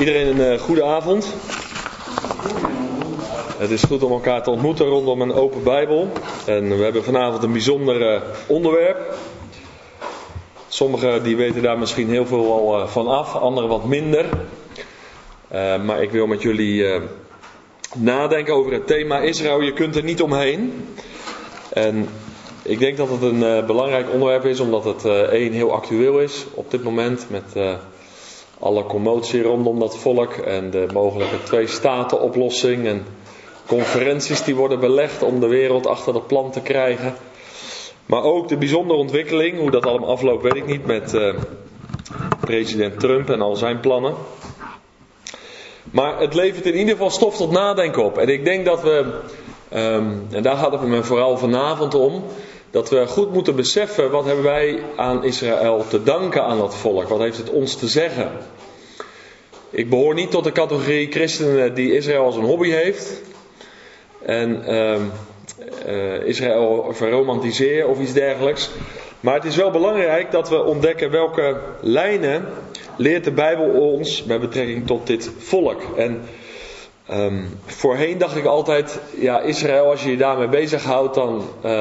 Iedereen een goede avond. Het is goed om elkaar te ontmoeten rondom een open Bijbel. En we hebben vanavond een bijzonder onderwerp. Sommigen die weten daar misschien heel veel al van af, anderen wat minder. Maar ik wil met jullie nadenken over het thema Israël. Je kunt er niet omheen. En ik denk dat het een belangrijk onderwerp is, omdat het heel actueel is op dit moment. Met alle commotie rondom dat volk en de mogelijke 2-staten-oplossing. En conferenties die worden belegd om de wereld achter dat plan te krijgen. Maar ook de bijzondere ontwikkeling, hoe dat allemaal afloopt weet ik niet, met president Trump en al zijn plannen. Maar het levert in ieder geval stof tot nadenken op. En ik denk dat we, en daar gaat het me vooral vanavond om, dat we goed moeten beseffen, wat hebben wij aan Israël te danken aan dat volk? Wat heeft het ons te zeggen? Ik behoor niet tot de categorie christenen die Israël als een hobby heeft. En Israël verromantiseren of iets dergelijks. Maar het is wel belangrijk dat we ontdekken welke lijnen leert de Bijbel ons met betrekking tot dit volk. En voorheen dacht ik altijd, ja, Israël, als je je daarmee bezighoudt, dan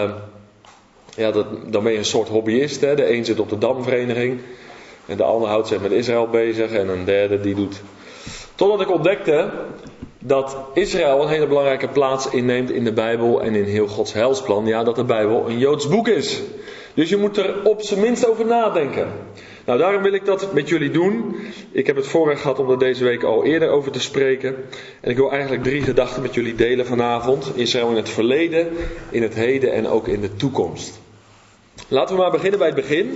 ben je een soort hobbyist. Hè? De een zit op de Damvereniging en de ander houdt zich met Israël bezig en een derde die doet. Totdat ik ontdekte dat Israël een hele belangrijke plaats inneemt in de Bijbel en in heel Gods heilsplan. Ja, dat de Bijbel een Joods boek is. Dus je moet er op zijn minst over nadenken. Nou, daarom wil ik dat met jullie doen. Ik heb het voorrecht gehad om er deze week al eerder over te spreken. En ik wil eigenlijk 3 gedachten met jullie delen vanavond. Israël in het verleden, in het heden en ook in de toekomst. Laten we maar beginnen bij het begin.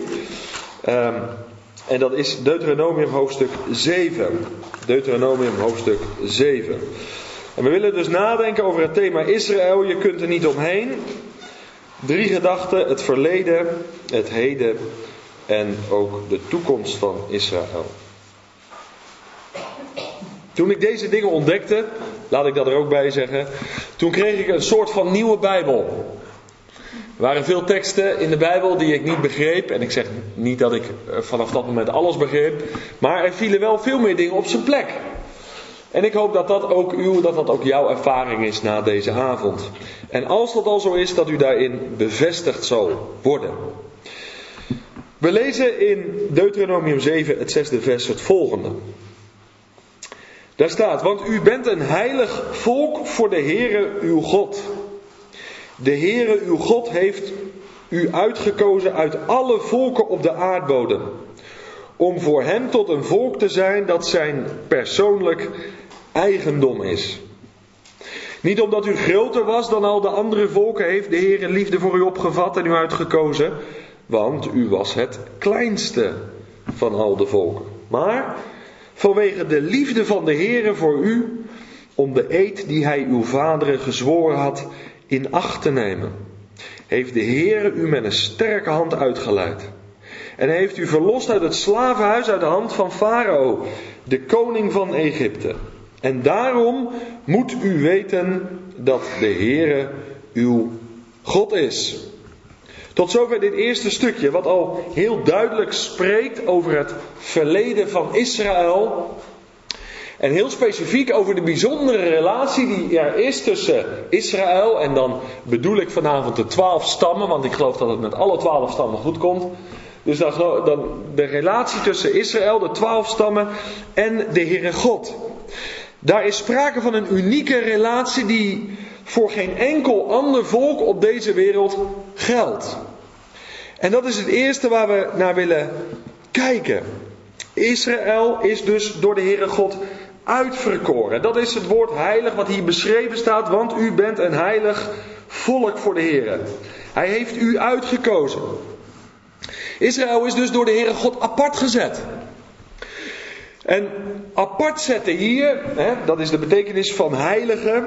En dat is Deuteronomium hoofdstuk 7. Deuteronomium hoofdstuk 7. En we willen dus nadenken over het thema Israël. Je kunt er niet omheen. 3 gedachten. Het verleden, het heden en ook de toekomst van Israël. Toen ik deze dingen ontdekte, laat ik dat er ook bij zeggen, toen kreeg ik een soort van nieuwe Bijbel. Er waren veel teksten in de Bijbel die ik niet begreep. En ik zeg niet dat ik vanaf dat moment alles begreep. Maar er vielen wel veel meer dingen op zijn plek. En ik hoop dat dat ook jouw ervaring is na deze avond. En als dat al zo is, dat u daarin bevestigd zal worden. We lezen in Deuteronomium 7, het 6e vers, het volgende. Daar staat, want u bent een heilig volk voor de Heere uw God. De Heere uw God heeft u uitgekozen uit alle volken op de aardbodem. Om voor hem tot een volk te zijn dat zijn persoonlijk eigendom is. Niet omdat u groter was dan al de andere volken heeft de Heere liefde voor u opgevat en u uitgekozen. Want u was het kleinste van al de volken. Maar vanwege de liefde van de Heere voor u, om de eed die hij uw vaderen gezworen had in acht te nemen, heeft de Heere u met een sterke hand uitgeleid. En hij heeft u verlost uit het slavenhuis uit de hand van Farao, de koning van Egypte. En daarom moet u weten dat de Heere uw God is. Tot zover dit eerste stukje, wat al heel duidelijk spreekt over het verleden van Israël. En heel specifiek over de bijzondere relatie die er is tussen Israël, en dan bedoel ik vanavond de 12 stammen, want ik geloof dat het met alle 12 stammen goed komt. Dus dan de relatie tussen Israël, de 12 stammen en de Heere God. Daar is sprake van een unieke relatie die voor geen enkel ander volk op deze wereld geldt. En dat is het eerste waar we naar willen kijken. Israël is dus door de Heere God uitverkoren. Dat is het woord heilig wat hier beschreven staat. Want u bent een heilig volk voor de Heere. Hij heeft u uitgekozen. Israël is dus door de Heere God apart gezet. En apart zetten hier, dat is de betekenis van heilige,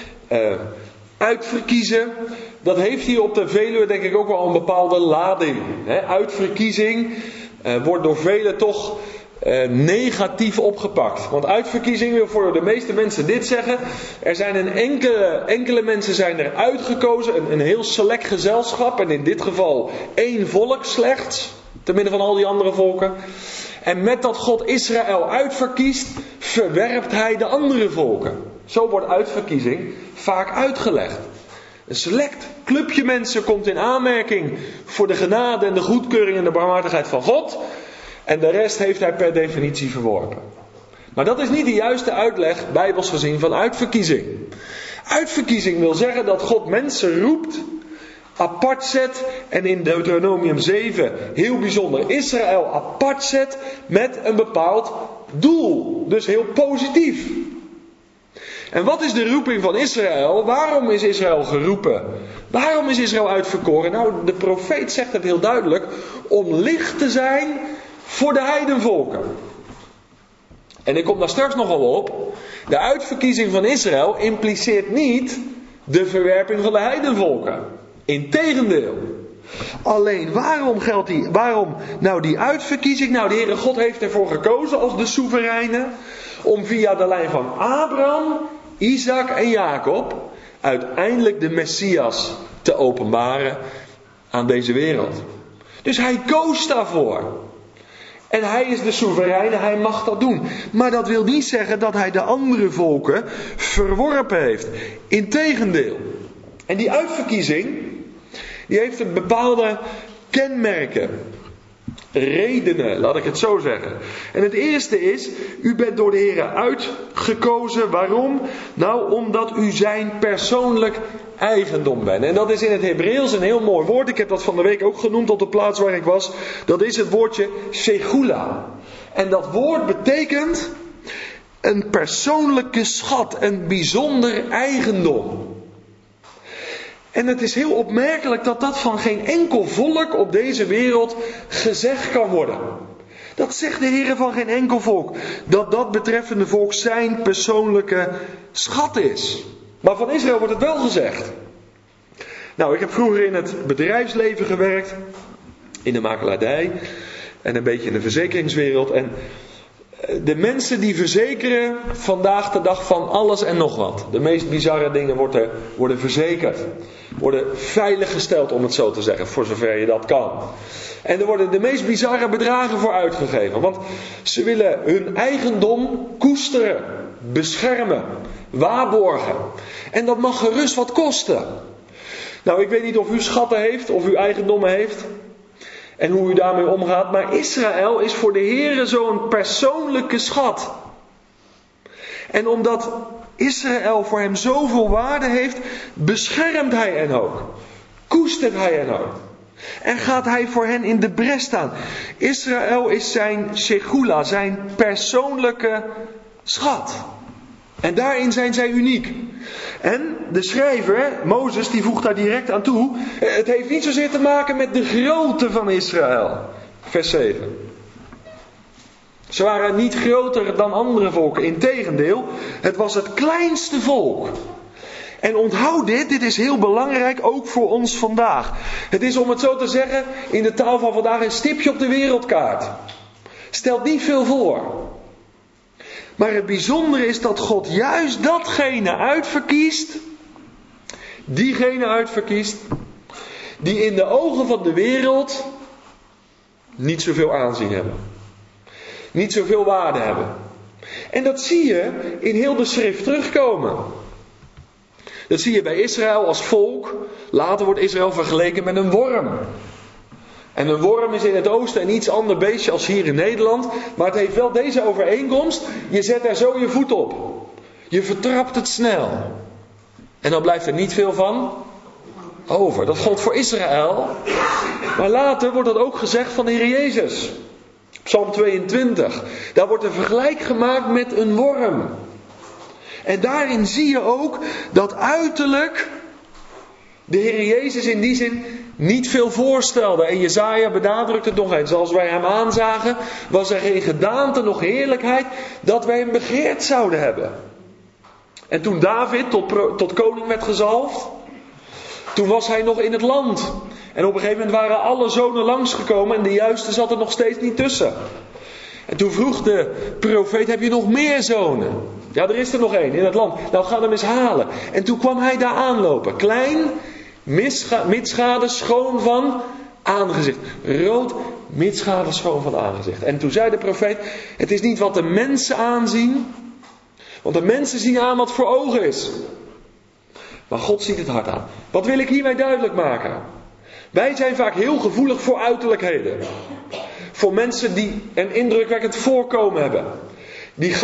uitverkiezen. Dat heeft hier op de Veluwe denk ik ook wel een bepaalde lading. Uitverkiezing wordt door velen toch negatief opgepakt. Want uitverkiezing wil voor de meeste mensen dit zeggen. Er zijn enkele mensen zijn er uitgekozen. Een heel select gezelschap. En in dit geval 1 volk slechts. Te midden van al die andere volken. En met dat God Israël uitverkiest, verwerpt hij de andere volken. Zo wordt uitverkiezing vaak uitgelegd. Een select clubje mensen komt in aanmerking voor de genade en de goedkeuring en de barmhartigheid van God. En de rest heeft hij per definitie verworpen. Maar dat is niet de juiste uitleg, bijbels gezien, van uitverkiezing. Uitverkiezing wil zeggen dat God mensen roept, apart zet en in Deuteronomium 7 heel bijzonder Israël apart zet met een bepaald doel. Dus heel positief. En wat is de roeping van Israël? Waarom is Israël geroepen? Waarom is Israël uitverkoren? Nou, de profeet zegt het heel duidelijk. Om licht te zijn voor de heidenvolken. En ik kom daar straks nog wel op. De uitverkiezing van Israël impliceert niet de verwerping van de heidenvolken. Integendeel. Alleen waarom nou die uitverkiezing? Nou, de Heere God heeft ervoor gekozen als de soevereine om via de lijn van Abraham, Isaac en Jacob uiteindelijk de Messias te openbaren aan deze wereld. Dus hij koos daarvoor. En hij is de soevereine, hij mag dat doen. Maar dat wil niet zeggen dat hij de andere volken verworpen heeft. Integendeel. En die uitverkiezing, die heeft een bepaalde kenmerken. Redenen, laat ik het zo zeggen. En het eerste is, u bent door de Heer uitgekozen. Waarom? Nou, omdat u zijn persoonlijk eigendom bent. En dat is in het Hebreeuws een heel mooi woord. Ik heb dat van de week ook genoemd op de plaats waar ik was. Dat is het woordje segula. En dat woord betekent een persoonlijke schat, een bijzonder eigendom. En het is heel opmerkelijk dat dat van geen enkel volk op deze wereld gezegd kan worden. Dat zegt de Heer van geen enkel volk. Dat dat betreffende volk zijn persoonlijke schat is. Maar van Israël wordt het wel gezegd. Nou, ik heb vroeger in het bedrijfsleven gewerkt. In de makelaardij. En een beetje in de verzekeringswereld. En de mensen die verzekeren vandaag de dag van alles en nog wat. De meest bizarre dingen worden verzekerd. Worden veiliggesteld, om het zo te zeggen, voor zover je dat kan. En er worden de meest bizarre bedragen voor uitgegeven. Want ze willen hun eigendom koesteren, beschermen, waarborgen. En dat mag gerust wat kosten. Nou, ik weet niet of u schatten heeft, of u eigendommen heeft. En hoe u daarmee omgaat. Maar Israël is voor de Heere zo'n persoonlijke schat. En omdat Israël voor hem zoveel waarde heeft, beschermt hij hen ook. Koestert hij hen ook. En gaat hij voor hen in de bres staan. Israël is zijn segula, zijn persoonlijke schat. En daarin zijn zij uniek. En de schrijver, Mozes, die voegt daar direct aan toe. Het heeft niet zozeer te maken met de grootte van Israël. Vers 7. Ze waren niet groter dan andere volken. Integendeel, het was het kleinste volk. En onthoud dit is heel belangrijk ook voor ons vandaag. Het is, om het zo te zeggen, in de taal van vandaag een stipje op de wereldkaart. Stelt niet veel voor. Maar het bijzondere is dat God juist datgene uitverkiest. Diegene uitverkiest. Die in de ogen van de wereld niet zoveel aanzien hebben. Niet zoveel waarde hebben. En dat zie je in heel de schrift terugkomen. Dat zie je bij Israël als volk. Later wordt Israël vergeleken met een worm. En een worm is in het oosten een iets ander beestje als hier in Nederland. Maar het heeft wel deze overeenkomst. Je zet er zo je voet op. Je vertrapt het snel. En dan blijft er niet veel van over. Dat geldt voor Israël. Maar later wordt dat ook gezegd van de Heer Jezus. Psalm 22. Daar wordt een vergelijk gemaakt met een worm. En daarin zie je ook dat uiterlijk de Heer Jezus in die zin niet veel voorstelde. En Jesaja benadrukt het nog eens. Als wij hem aanzagen, was er geen gedaante, nog heerlijkheid, dat wij hem begeerd zouden hebben. En toen David tot koning werd gezalfd, toen was hij nog in het land. En op een gegeven moment waren alle zonen langsgekomen en de juiste zat er nog steeds niet tussen. En toen vroeg de profeet, heb je nog meer zonen? Ja, er is er nog één in het land. Nou, ga hem eens halen. En toen kwam hij daar aanlopen. Klein, mitschaden, schoon van aangezicht. Rood mitsgade schoon van aangezicht. En toen zei de profeet, het is niet wat de mensen aanzien, want de mensen zien aan wat voor ogen is. Maar God ziet het hart aan. Wat wil ik hiermee duidelijk maken? Wij zijn vaak heel gevoelig voor uiterlijkheden. Voor mensen die een indrukwekkend voorkomen hebben. Die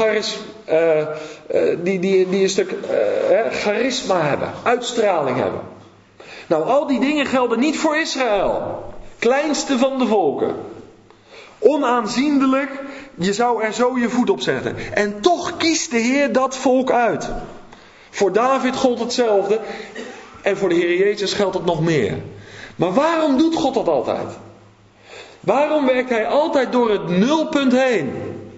een stuk charisma hebben. Uitstraling hebben. Nou, al die dingen gelden niet voor Israël. Kleinste van de volken. Onaanzienlijk, je zou er zo je voet op zetten. En toch kiest de Heer dat volk uit. Voor David gold hetzelfde. En voor de Heer Jezus geldt het nog meer. Maar waarom doet God dat altijd? Waarom werkt Hij altijd door het nulpunt heen?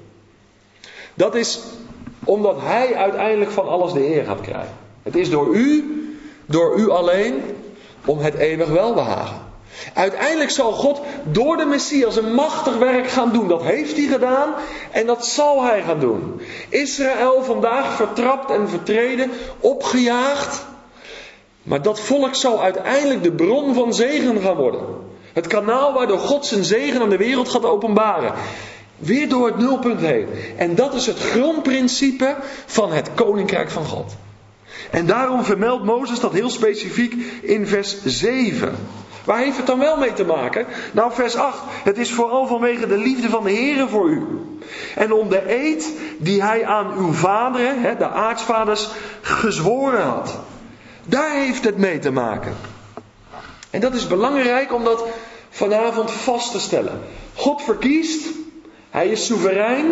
Dat is omdat Hij uiteindelijk van alles de eer gaat krijgen. Het is door u alleen, om het eeuwig welbehagen. Uiteindelijk zal God door de Messias een machtig werk gaan doen. Dat heeft Hij gedaan en dat zal Hij gaan doen. Israël vandaag vertrapt en vertreden, opgejaagd. Maar dat volk zal uiteindelijk de bron van zegen gaan worden. Het kanaal waardoor God zijn zegen aan de wereld gaat openbaren. Weer door het nulpunt heen. En dat is het grondprincipe van het koninkrijk van God. En daarom vermeldt Mozes dat heel specifiek in vers 7. Waar heeft het dan wel mee te maken? Nou, vers 8. Het is vooral vanwege de liefde van de Heere voor u. En om de eed die Hij aan uw vaderen, de aartsvaders, gezworen had. Daar heeft het mee te maken. En dat is belangrijk om dat vanavond vast te stellen. God verkiest. Hij is soeverein.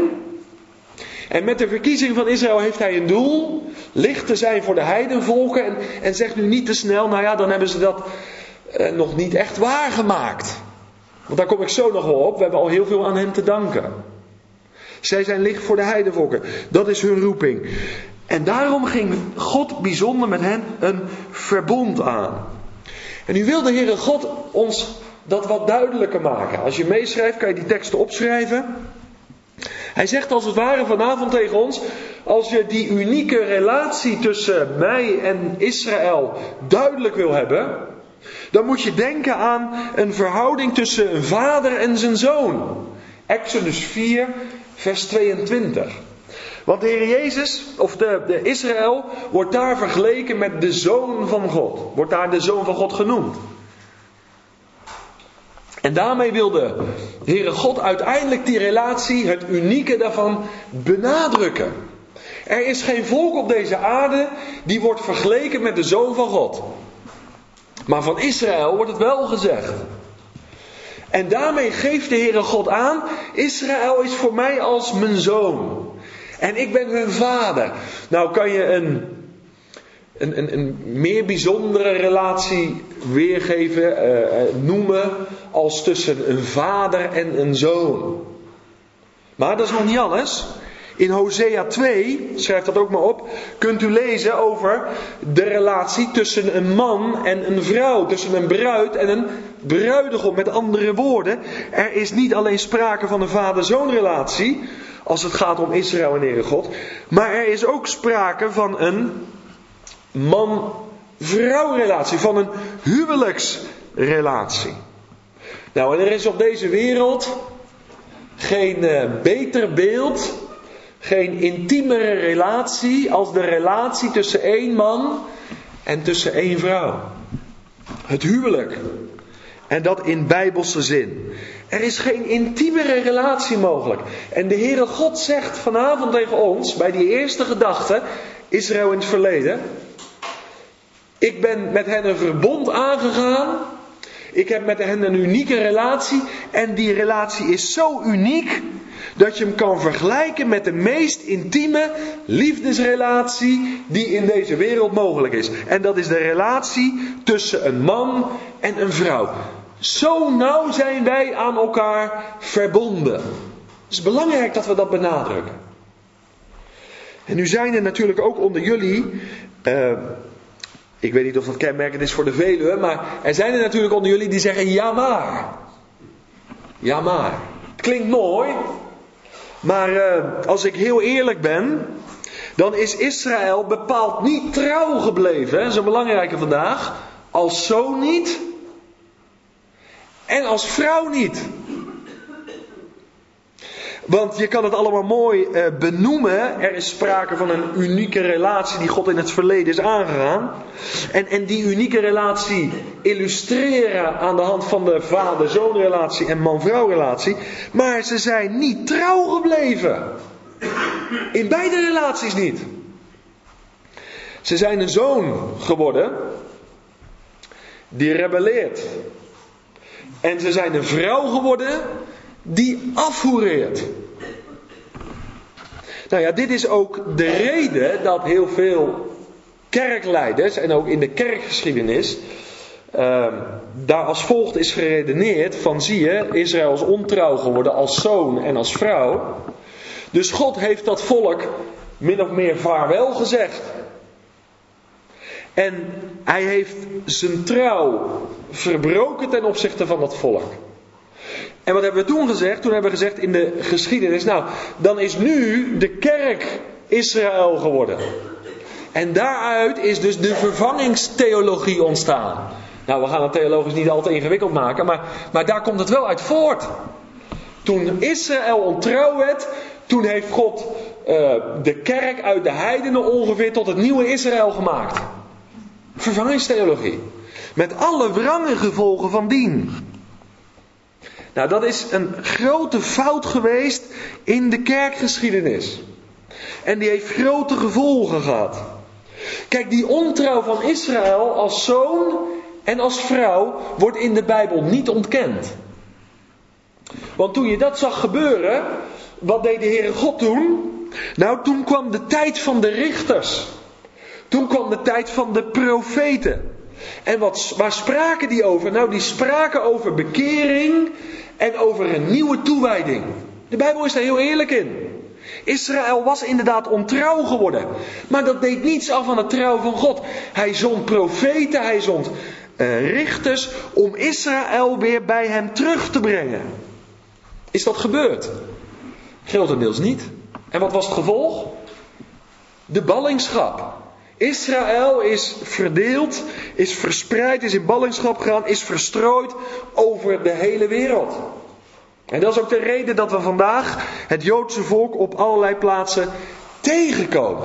En met de verkiezing van Israël heeft Hij een doel. Licht te zijn voor de heidenvolken. En zegt nu niet te snel, nou ja, dan hebben ze dat nog niet echt waargemaakt. Want daar kom ik zo nog wel op. We hebben al heel veel aan Hem te danken. Zij zijn licht voor de heidenvolken. Dat is hun roeping. En daarom ging God bijzonder met hen een verbond aan. En nu wil de Heere God ons dat wat duidelijker maken. Als je meeschrijft, kan je die teksten opschrijven. Hij zegt als het ware vanavond tegen ons, als je die unieke relatie tussen mij en Israël duidelijk wil hebben, dan moet je denken aan een verhouding tussen een vader en zijn zoon. Exodus 4, vers 22. Want de Heer Jezus, of de Israël, wordt daar vergeleken met de Zoon van God. Wordt daar de Zoon van God genoemd. En daarmee wil de Heere God uiteindelijk die relatie, het unieke daarvan, benadrukken. Er is geen volk op deze aarde die wordt vergeleken met de Zoon van God. Maar van Israël wordt het wel gezegd. En daarmee geeft de Heere God aan, Israël is voor mij als mijn zoon. En ik ben hun vader. Nou kan je een meer bijzondere relatie weergeven, noemen als tussen een vader en een zoon. Maar dat is nog niet alles. In Hosea 2, schrijf dat ook maar op, kunt u lezen over de relatie tussen een man en een vrouw. Tussen een bruid en een bruidegom. Met andere woorden, er is niet alleen sprake van een vader-zoon relatie, als het gaat om Israël en de Heere God. Maar er is ook sprake van een man-vrouw relatie. Van een huwelijksrelatie. Nou, en er is op deze wereld geen beter beeld, geen intiemere relatie als de relatie tussen één man en tussen één vrouw. Het huwelijk. En dat in bijbelse zin. Er is geen intiemere relatie mogelijk. En de Heere God zegt vanavond tegen ons, bij die eerste gedachte, Israël in het verleden. Ik ben met hen een verbond aangegaan. Ik heb met hen een unieke relatie. En die relatie is zo uniek dat je hem kan vergelijken met de meest intieme liefdesrelatie die in deze wereld mogelijk is. En dat is de relatie tussen een man en een vrouw. Zo nauw zijn wij aan elkaar verbonden. Het is belangrijk dat we dat benadrukken. En nu zijn er natuurlijk ook onder jullie, ik weet niet of dat kenmerkend is voor de Veluwe, maar er zijn er natuurlijk onder jullie die zeggen ja maar. Ja maar. Het klinkt mooi, maar als ik heel eerlijk ben, dan is Israël bepaald niet trouw gebleven. Dat is een belangrijke vandaag. Als zoon niet. En als vrouw niet. Want je kan het allemaal mooi benoemen. Er is sprake van een unieke relatie die God in het verleden is aangegaan. En die unieke relatie illustreren aan de hand van de vader-zoon relatie en man-vrouw relatie. Maar ze zijn niet trouw gebleven. In beide relaties niet. Ze zijn een zoon geworden die rebelleert. En ze zijn een vrouw geworden die afhoereert. Nou ja, dit is ook de reden dat heel veel kerkleiders en ook in de kerkgeschiedenis daar als volgt is geredeneerd van zie je, Israël is ontrouw geworden als zoon en als vrouw. Dus God heeft dat volk min of meer vaarwel gezegd. En hij heeft zijn trouw verbroken ten opzichte van dat volk. En wat hebben we toen gezegd? Toen hebben we gezegd in de geschiedenis, nou, dan is nu de kerk Israël geworden. En daaruit is dus de vervangingstheologie ontstaan. Nou, we gaan het theologisch niet al te ingewikkeld maken, maar daar komt het wel uit voort. Toen Israël ontrouw werd, toen heeft God de kerk uit de heidenen ongeveer tot het nieuwe Israël gemaakt. Vervangingstheologie. Met alle wrange gevolgen van dien. Nou, dat is een grote fout geweest in de kerkgeschiedenis. En die heeft grote gevolgen gehad. Kijk, die ontrouw van Israël als zoon en als vrouw wordt in de Bijbel niet ontkend. Want toen je dat zag gebeuren, wat deed de Heere God toen? Nou, toen kwam de tijd van de richters. Toen kwam de tijd van de profeten. En waar spraken die over? Nou, die spraken over bekering en over een nieuwe toewijding. De Bijbel is daar heel eerlijk in. Israël was inderdaad ontrouw geworden. Maar dat deed niets af aan de trouw van God. Hij zond profeten, hij zond richters om Israël weer bij hem terug te brengen. Is dat gebeurd? Grotendeels niet. En wat was het gevolg? De ballingschap. Israël is verdeeld, is verspreid, is in ballingschap gegaan, is verstrooid over de hele wereld. En dat is ook de reden dat we vandaag het Joodse volk op allerlei plaatsen tegenkomen.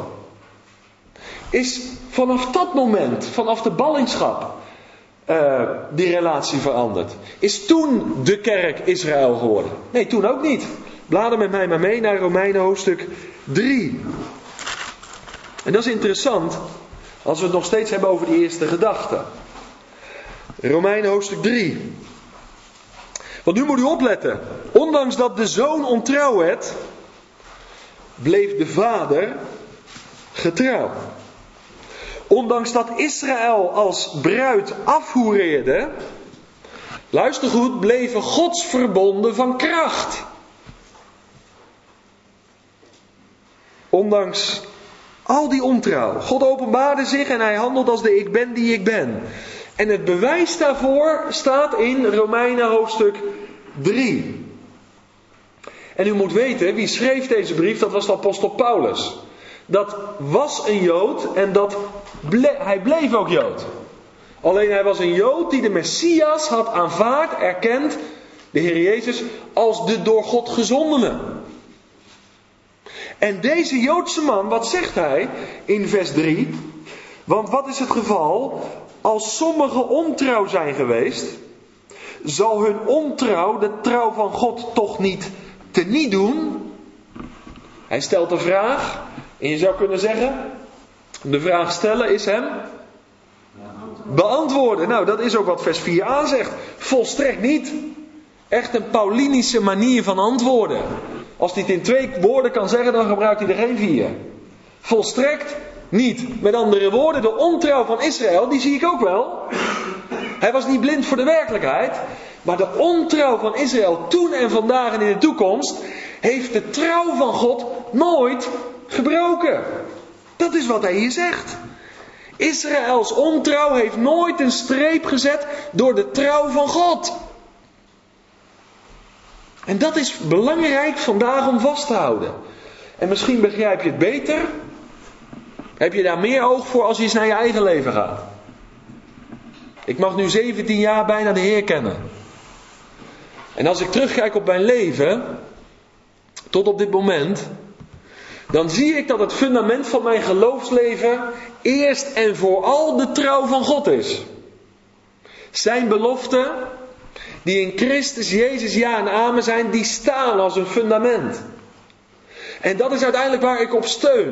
Is vanaf dat moment, vanaf de ballingschap, die relatie veranderd. Is toen de kerk Israël geworden? Nee, toen ook niet. Blader met mij maar mee naar Romeinen hoofdstuk 3. En dat is interessant, als we het nog steeds hebben over die eerste gedachte. Romeinen hoofdstuk 3. Want nu moet u opletten. Ondanks dat de zoon ontrouw werd, bleef de vader getrouw. Ondanks dat Israël als bruid afhoereerde, luister goed, bleven Gods verbonden van kracht. Ondanks al die ontrouw. God openbaarde zich en hij handelt als de ik ben die ik ben. En het bewijs daarvoor staat in Romeinen hoofdstuk 3. En u moet weten, wie schreef deze brief? Dat was de apostel Paulus. Dat was een Jood en hij bleef ook Jood. Alleen hij was een Jood die de Messias had aanvaard, erkend, de Heer Jezus, als de door God gezondene. En deze Joodse man, wat zegt hij in vers 3? Want wat is het geval? Als sommigen ontrouw zijn geweest, zal hun ontrouw de trouw van God toch niet teniet doen? Hij stelt de vraag, en je zou kunnen zeggen, de vraag stellen is hem beantwoorden. Nou, dat is ook wat vers 4 aanzegt. Volstrekt niet. Echt een Paulinische manier van antwoorden. Als hij het in 2 woorden kan zeggen, dan gebruikt hij er geen 4. Volstrekt niet. Met andere woorden, de ontrouw van Israël, die zie ik ook wel. Hij was niet blind voor de werkelijkheid. Maar de ontrouw van Israël toen en vandaag en in de toekomst heeft de trouw van God nooit gebroken. Dat is wat hij hier zegt. Israëls ontrouw heeft nooit een streep gezet door de trouw van God. En dat is belangrijk vandaag om vast te houden. En misschien begrijp je het beter. Heb je daar meer oog voor als je eens naar je eigen leven gaat. Ik mag nu 17 jaar bijna de Heer kennen. En als ik terugkijk op mijn leven, tot op dit moment, dan zie ik dat het fundament van mijn geloofsleven eerst en vooral de trouw van God is. Zijn beloften, die in Christus Jezus ja en amen zijn, die staan als een fundament. En dat is uiteindelijk waar ik op steun.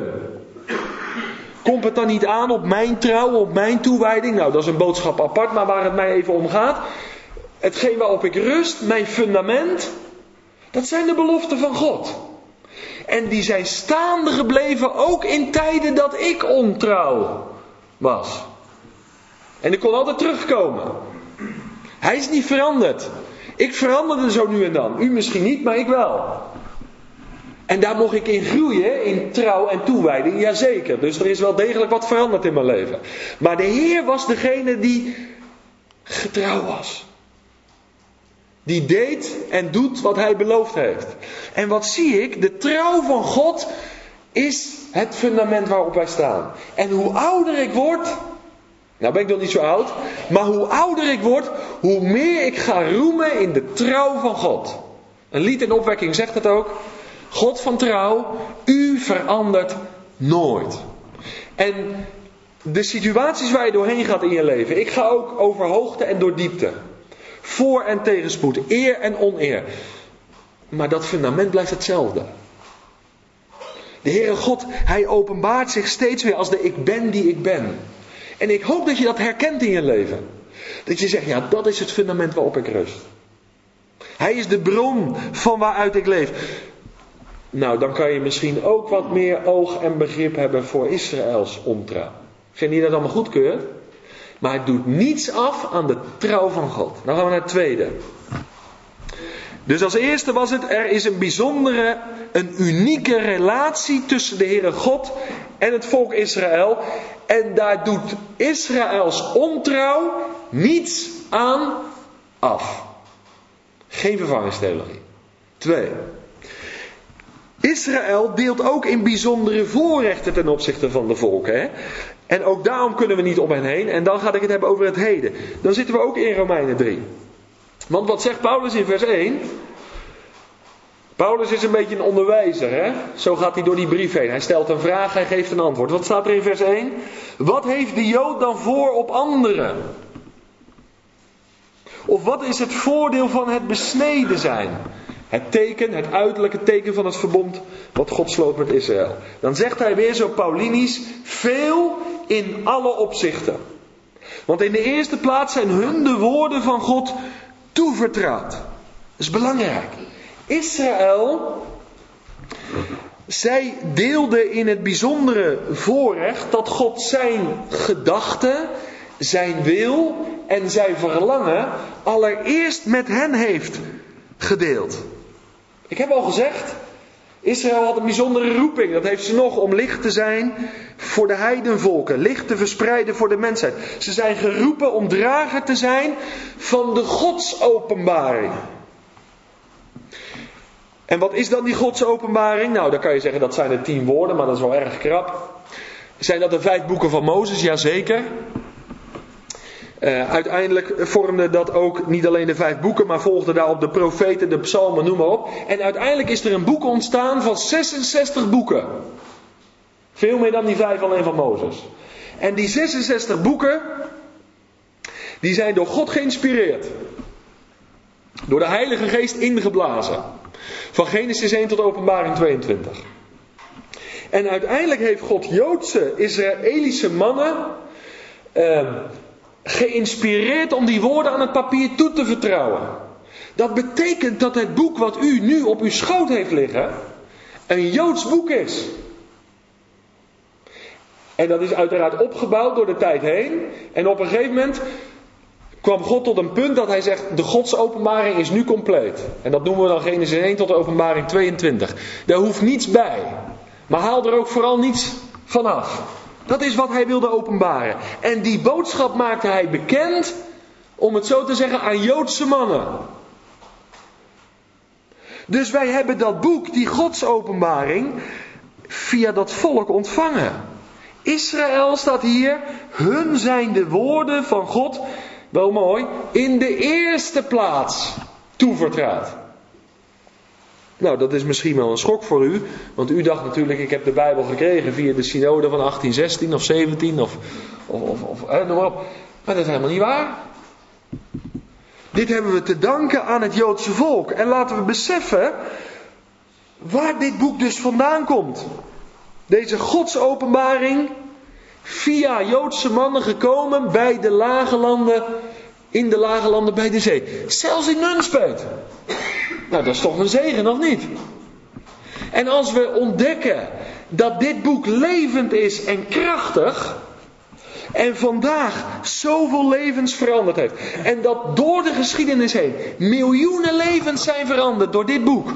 Komt het dan niet aan op mijn trouw, op mijn toewijding? Nou, dat is een boodschap apart, maar waar het mij even om gaat. Hetgeen waarop ik rust, mijn fundament, dat zijn de beloften van God. En die zijn staande gebleven ook in tijden dat ik ontrouw was. En ik kon altijd terugkomen. Hij is niet veranderd. Ik veranderde zo nu en dan. U misschien niet, maar ik wel. En daar mocht ik in groeien, in trouw en toewijding, jazeker. Dus er is wel degelijk wat veranderd in mijn leven. Maar de Heer was degene die getrouw was. Die deed en doet wat Hij beloofd heeft. En wat zie ik? De trouw van God is het fundament waarop wij staan. En hoe ouder ik word, nou ben ik nog niet zo oud, maar hoe ouder ik word, hoe meer ik ga roemen in de trouw van God. Een lied in opwekking zegt het ook. God van trouw, u verandert nooit. En de situaties waar je doorheen gaat in je leven, ik ga ook over hoogte en door diepte. Voor- en tegenspoed, eer en oneer. Maar dat fundament blijft hetzelfde. De Heere God, Hij openbaart zich steeds weer als de ik ben die ik ben. En ik hoop dat je dat herkent in je leven. Dat je zegt, ja, dat is het fundament waarop ik rust. Hij is de bron van waaruit ik leef. Nou, dan kan je misschien ook wat meer oog en begrip hebben voor Israëls ontrouw. Ik zeg niet dat het allemaal goedkeurt. Maar het doet niets af aan de trouw van God. Dan gaan we naar het tweede. Dus als eerste was het, er is een bijzondere, een unieke relatie tussen de Heere God en het volk Israël. En daar doet Israëls ontrouw niets aan af. Geen vervangingstheologie. 2. Israël deelt ook in bijzondere voorrechten ten opzichte van de volken. Hè? En ook daarom kunnen we niet om hen heen. En dan ga ik het hebben over het heden. Dan zitten we ook in Romeinen 3. Want wat zegt Paulus in vers 1? Paulus is een beetje een onderwijzer. Hè? Zo gaat hij door die brief heen. Hij stelt een vraag, hij geeft een antwoord. Wat staat er in vers 1? Wat heeft de Jood dan voor op anderen? Of wat is het voordeel van het besneden zijn? Het teken, het uiterlijke teken van het verbond wat God sloot met Israël. Dan zegt hij weer zo Paulinisch, veel in alle opzichten. Want in de eerste plaats zijn hun de woorden van God toevertrouwd. Dat is belangrijk. Israël, zij deelde in het bijzondere voorrecht dat God zijn gedachten, zijn wil en zijn verlangen allereerst met hen heeft gedeeld. Ik heb al gezegd, Israël had een bijzondere roeping. Dat heeft ze nog om licht te zijn voor de heidenvolken. Licht te verspreiden voor de mensheid. Ze zijn geroepen om drager te zijn van de godsopenbaring. En wat is dan die godsopenbaring? Nou, dan kan je zeggen dat zijn de 10 woorden, maar dat is wel erg krap. Zijn dat de 5 boeken van Mozes? Jazeker. Uiteindelijk vormden dat ook niet alleen de 5 boeken, maar volgden daarop de profeten, de psalmen, noem maar op. En uiteindelijk is er een boek ontstaan van 66 boeken. Veel meer dan die 5 alleen van Mozes. En die 66 boeken, die zijn door God geïnspireerd. Door de Heilige Geest ingeblazen. Van Genesis 1 tot Openbaring 22. En uiteindelijk heeft God Joodse, Israëlische mannen geïnspireerd om die woorden aan het papier toe te vertrouwen. Dat betekent dat het boek wat u nu op uw schoot heeft liggen, een Joods boek is. En dat is uiteraard opgebouwd door de tijd heen. En op een gegeven moment kwam God tot een punt dat hij zegt, de godsopenbaring is nu compleet. En dat noemen we dan Genesis 1 tot Openbaring 22. Daar hoeft niets bij. Maar haal er ook vooral niets vanaf. Dat is wat hij wilde openbaren. En die boodschap maakte hij bekend, om het zo te zeggen, aan Joodse mannen. Dus wij hebben dat boek, die godsopenbaring, via dat volk ontvangen. Israël staat hier, hun zijn de woorden van God, wel mooi, in de eerste plaats toevertrouwd. Nou, dat is misschien wel een schok voor u. Want u dacht natuurlijk, ik heb de Bijbel gekregen via de synode van 1816 of 17 of noem maar op. Maar dat is helemaal niet waar. Dit hebben we te danken aan het Joodse volk. En laten we beseffen waar dit boek dus vandaan komt. Deze godsopenbaring via Joodse mannen gekomen bij de lage landen, in de lage landen bij de zee. Zelfs in Nunspeet. Nou, dat is toch een zegen, of niet? En als we ontdekken dat dit boek levend is en krachtig, en vandaag zoveel levens veranderd heeft, en dat door de geschiedenis heen miljoenen levens zijn veranderd door dit boek.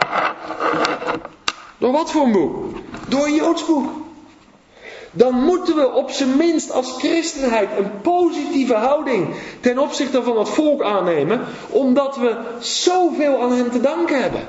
Door wat voor een boek? Door een Joods boek. Dan moeten we op zijn minst als christenheid een positieve houding ten opzichte van het volk aannemen, omdat we zoveel aan hen te danken hebben.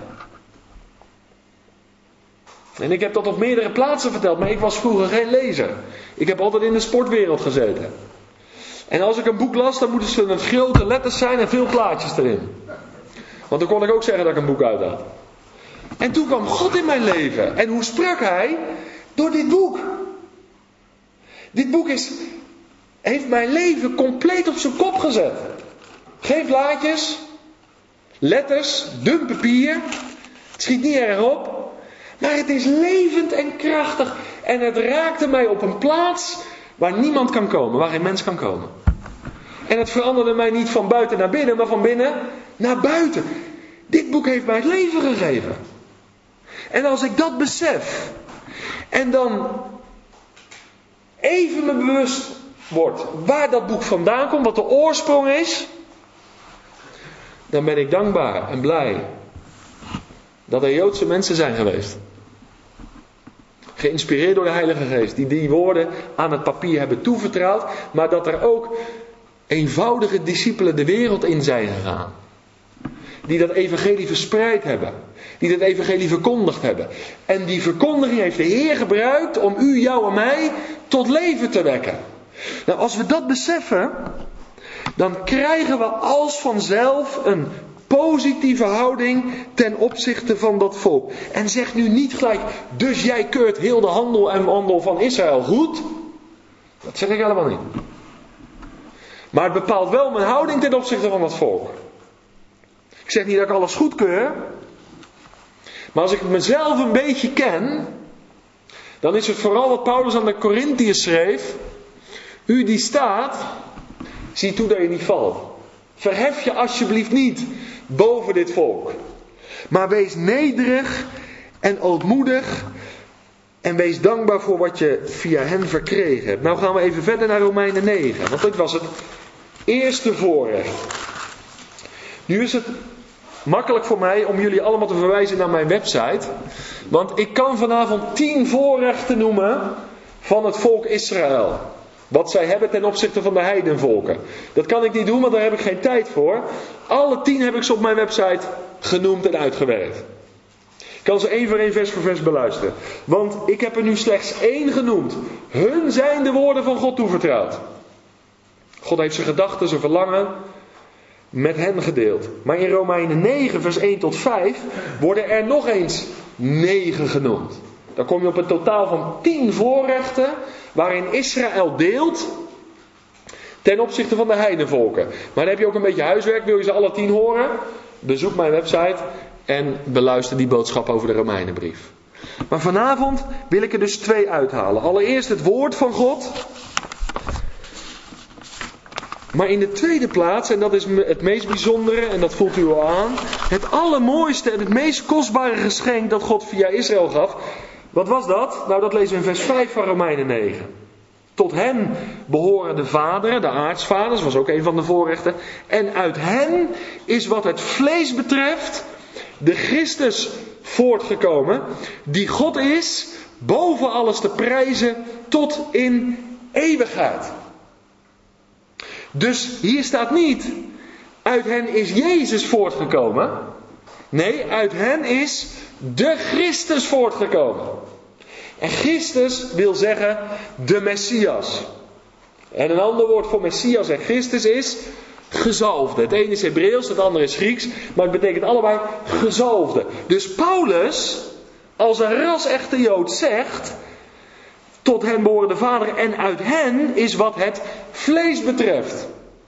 En ik heb dat op meerdere plaatsen verteld, maar ik was vroeger geen lezer. Ik heb altijd in de sportwereld gezeten. En als ik een boek las, dan moesten ze met grote letters zijn en veel plaatjes erin. Want dan kon ik ook zeggen dat ik een boek uit had. En toen kwam God in mijn leven. En hoe sprak Hij? Door dit boek. Dit boek heeft mijn leven compleet op zijn kop gezet. Geen plaatjes, letters, dun papier. Het schiet niet erg op. Maar het is levend en krachtig. En het raakte mij op een plaats waar niemand kan komen, waar geen mens kan komen. En het veranderde mij niet van buiten naar binnen, maar van binnen naar buiten. Dit boek heeft mij het leven gegeven. En als ik dat besef, en dan even me bewust word waar dat boek vandaan komt, wat de oorsprong is, dan ben ik dankbaar en blij dat er Joodse mensen zijn geweest. Geïnspireerd door de Heilige Geest, die woorden aan het papier hebben toevertrouwd, maar dat er ook eenvoudige discipelen de wereld in zijn gegaan. Die dat evangelie verspreid hebben. Die dat evangelie verkondigd hebben. En die verkondiging heeft de Heer gebruikt om u, jou en mij tot leven te wekken. Nou, als we dat beseffen, dan krijgen we als vanzelf een positieve houding ten opzichte van dat volk. En zeg nu niet gelijk, dus jij keurt heel de handel en wandel van Israël goed. Dat zeg ik helemaal niet. Maar het bepaalt wel mijn houding ten opzichte van dat volk. Ik zeg niet dat ik alles goedkeur. Maar als ik mezelf een beetje ken, dan is het vooral wat Paulus aan de Korintiërs schreef. U die staat, zie toe dat je niet valt. Verhef je alsjeblieft niet boven dit volk. Maar wees nederig en ootmoedig. En wees dankbaar voor wat je via hen verkregen hebt. Nou gaan we even verder naar Romeinen 9. Want dit was het eerste voorrecht. Nu is het makkelijk voor mij om jullie allemaal te verwijzen naar mijn website. Want ik kan vanavond 10 voorrechten noemen van het volk Israël. Wat zij hebben ten opzichte van de heidenvolken. Dat kan ik niet doen, want daar heb ik geen tijd voor. Alle 10 heb ik ze op mijn website genoemd en uitgewerkt. Ik kan ze één voor één vers voor vers beluisteren. Want ik heb er nu slechts 1 genoemd. Hun zijn de woorden van God toevertrouwd. God heeft zijn gedachten, zijn verlangen met hen gedeeld. Maar in Romeinen 9 vers 1 tot 5 worden er nog eens 9 genoemd. Dan kom je op een totaal van 10 voorrechten waarin Israël deelt ten opzichte van de heidenvolken. Maar dan heb je ook een beetje huiswerk. Wil je ze alle 10 horen? Bezoek mijn website en beluister die boodschap over de Romeinenbrief. Maar vanavond wil ik er dus 2 uithalen. Allereerst het woord van God. Maar in de tweede plaats, en dat is het meest bijzondere, en dat voelt u al aan, het allermooiste en het meest kostbare geschenk dat God via Israël gaf. Wat was dat? Nou, dat lezen we in vers 5 van Romeinen 9. Tot hen behoren de vaderen, de aartsvaders, was ook een van de voorrechten. En uit hen is wat het vlees betreft de Christus voortgekomen, die God is, boven alles te prijzen, tot in eeuwigheid. Dus hier staat niet, uit hen is Jezus voortgekomen. Nee, uit hen is de Christus voortgekomen. En Christus wil zeggen de Messias. En een ander woord voor Messias en Christus is gezalfde. Het ene is Hebreeuws, het andere is Grieks, maar het betekent allebei gezalfde. Dus Paulus, als een ras-echte Jood, zegt: tot hen behoren de Vader en uit hen is wat het vlees betreft.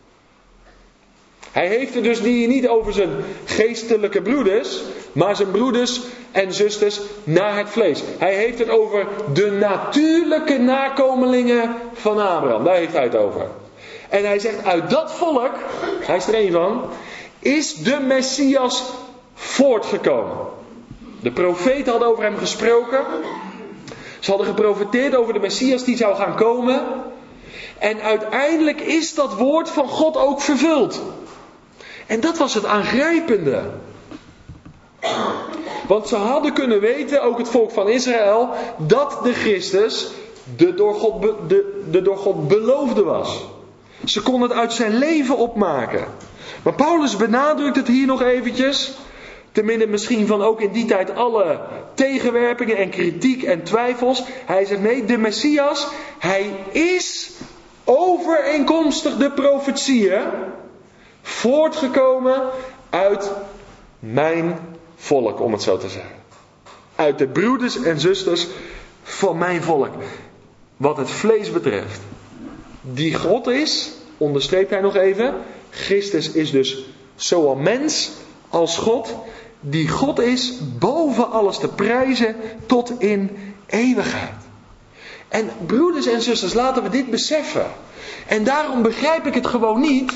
Hij heeft het dus niet over zijn geestelijke broeders, maar zijn broeders en zusters naar het vlees. Hij heeft het over de natuurlijke nakomelingen van Abraham. Daar heeft hij het over. En hij zegt, uit dat volk, hij is er één van, is de Messias voortgekomen. De profeten hadden over hem gesproken. Ze hadden geprofeteerd over de Messias die zou gaan komen. En uiteindelijk is dat woord van God ook vervuld. En dat was het aangrijpende. Want ze hadden kunnen weten, ook het volk van Israël, dat de Christus de door God beloofde was. Ze konden het uit zijn leven opmaken. Maar Paulus benadrukt het hier nog eventjes. Te midden misschien van ook in die tijd alle tegenwerpingen en kritiek en twijfels. Hij zegt nee, de Messias, hij is overeenkomstig de profetieën voortgekomen uit mijn volk, om het zo te zeggen. Uit de broeders en zusters van mijn volk. Wat het vlees betreft. Die God is, onderstreept hij nog even. Christus is dus zowel mens als God. Die God is boven alles te prijzen tot in eeuwigheid. En broeders en zusters, laten we dit beseffen. En daarom begrijp ik het gewoon niet.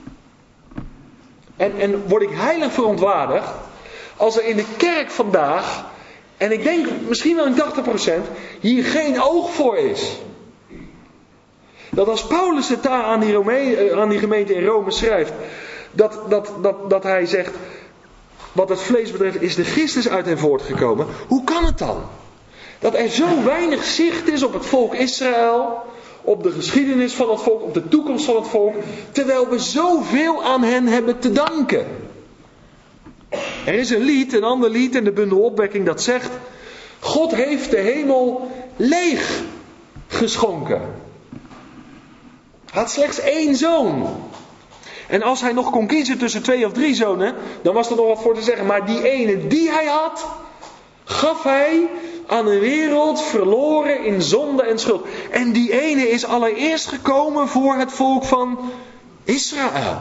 En word ik heilig verontwaardigd als er in de kerk vandaag, en ik denk misschien wel in 80%, hier geen oog voor is. Dat als Paulus het daar aan die gemeente in Rome schrijft, dat hij zegt, wat het vlees betreft is de Christus uit hen voortgekomen. Hoe kan het dan? Dat er zo weinig zicht is op het volk Israël, op de geschiedenis van het volk, op de toekomst van het volk, terwijl we zoveel aan hen hebben te danken. Er is een ander lied in de bundel Opwekking dat zegt: God heeft de hemel leeg geschonken. Hij had slechts 1 zoon. En als hij nog kon kiezen tussen 2 of 3 zonen, dan was er nog wat voor te zeggen. Maar die ene die hij had, gaf hij aan een wereld verloren in zonde en schuld. En die ene is allereerst gekomen voor het volk van Israël.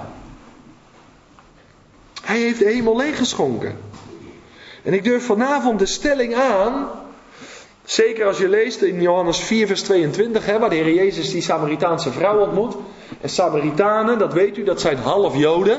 Hij heeft de hemel leeggeschonken. En ik durf vanavond de stelling aan, zeker als je leest in Johannes 4 vers 22, waar de Heer Jezus die Samaritaanse vrouw ontmoet. En Samaritanen, dat weet u, dat zijn half Joden.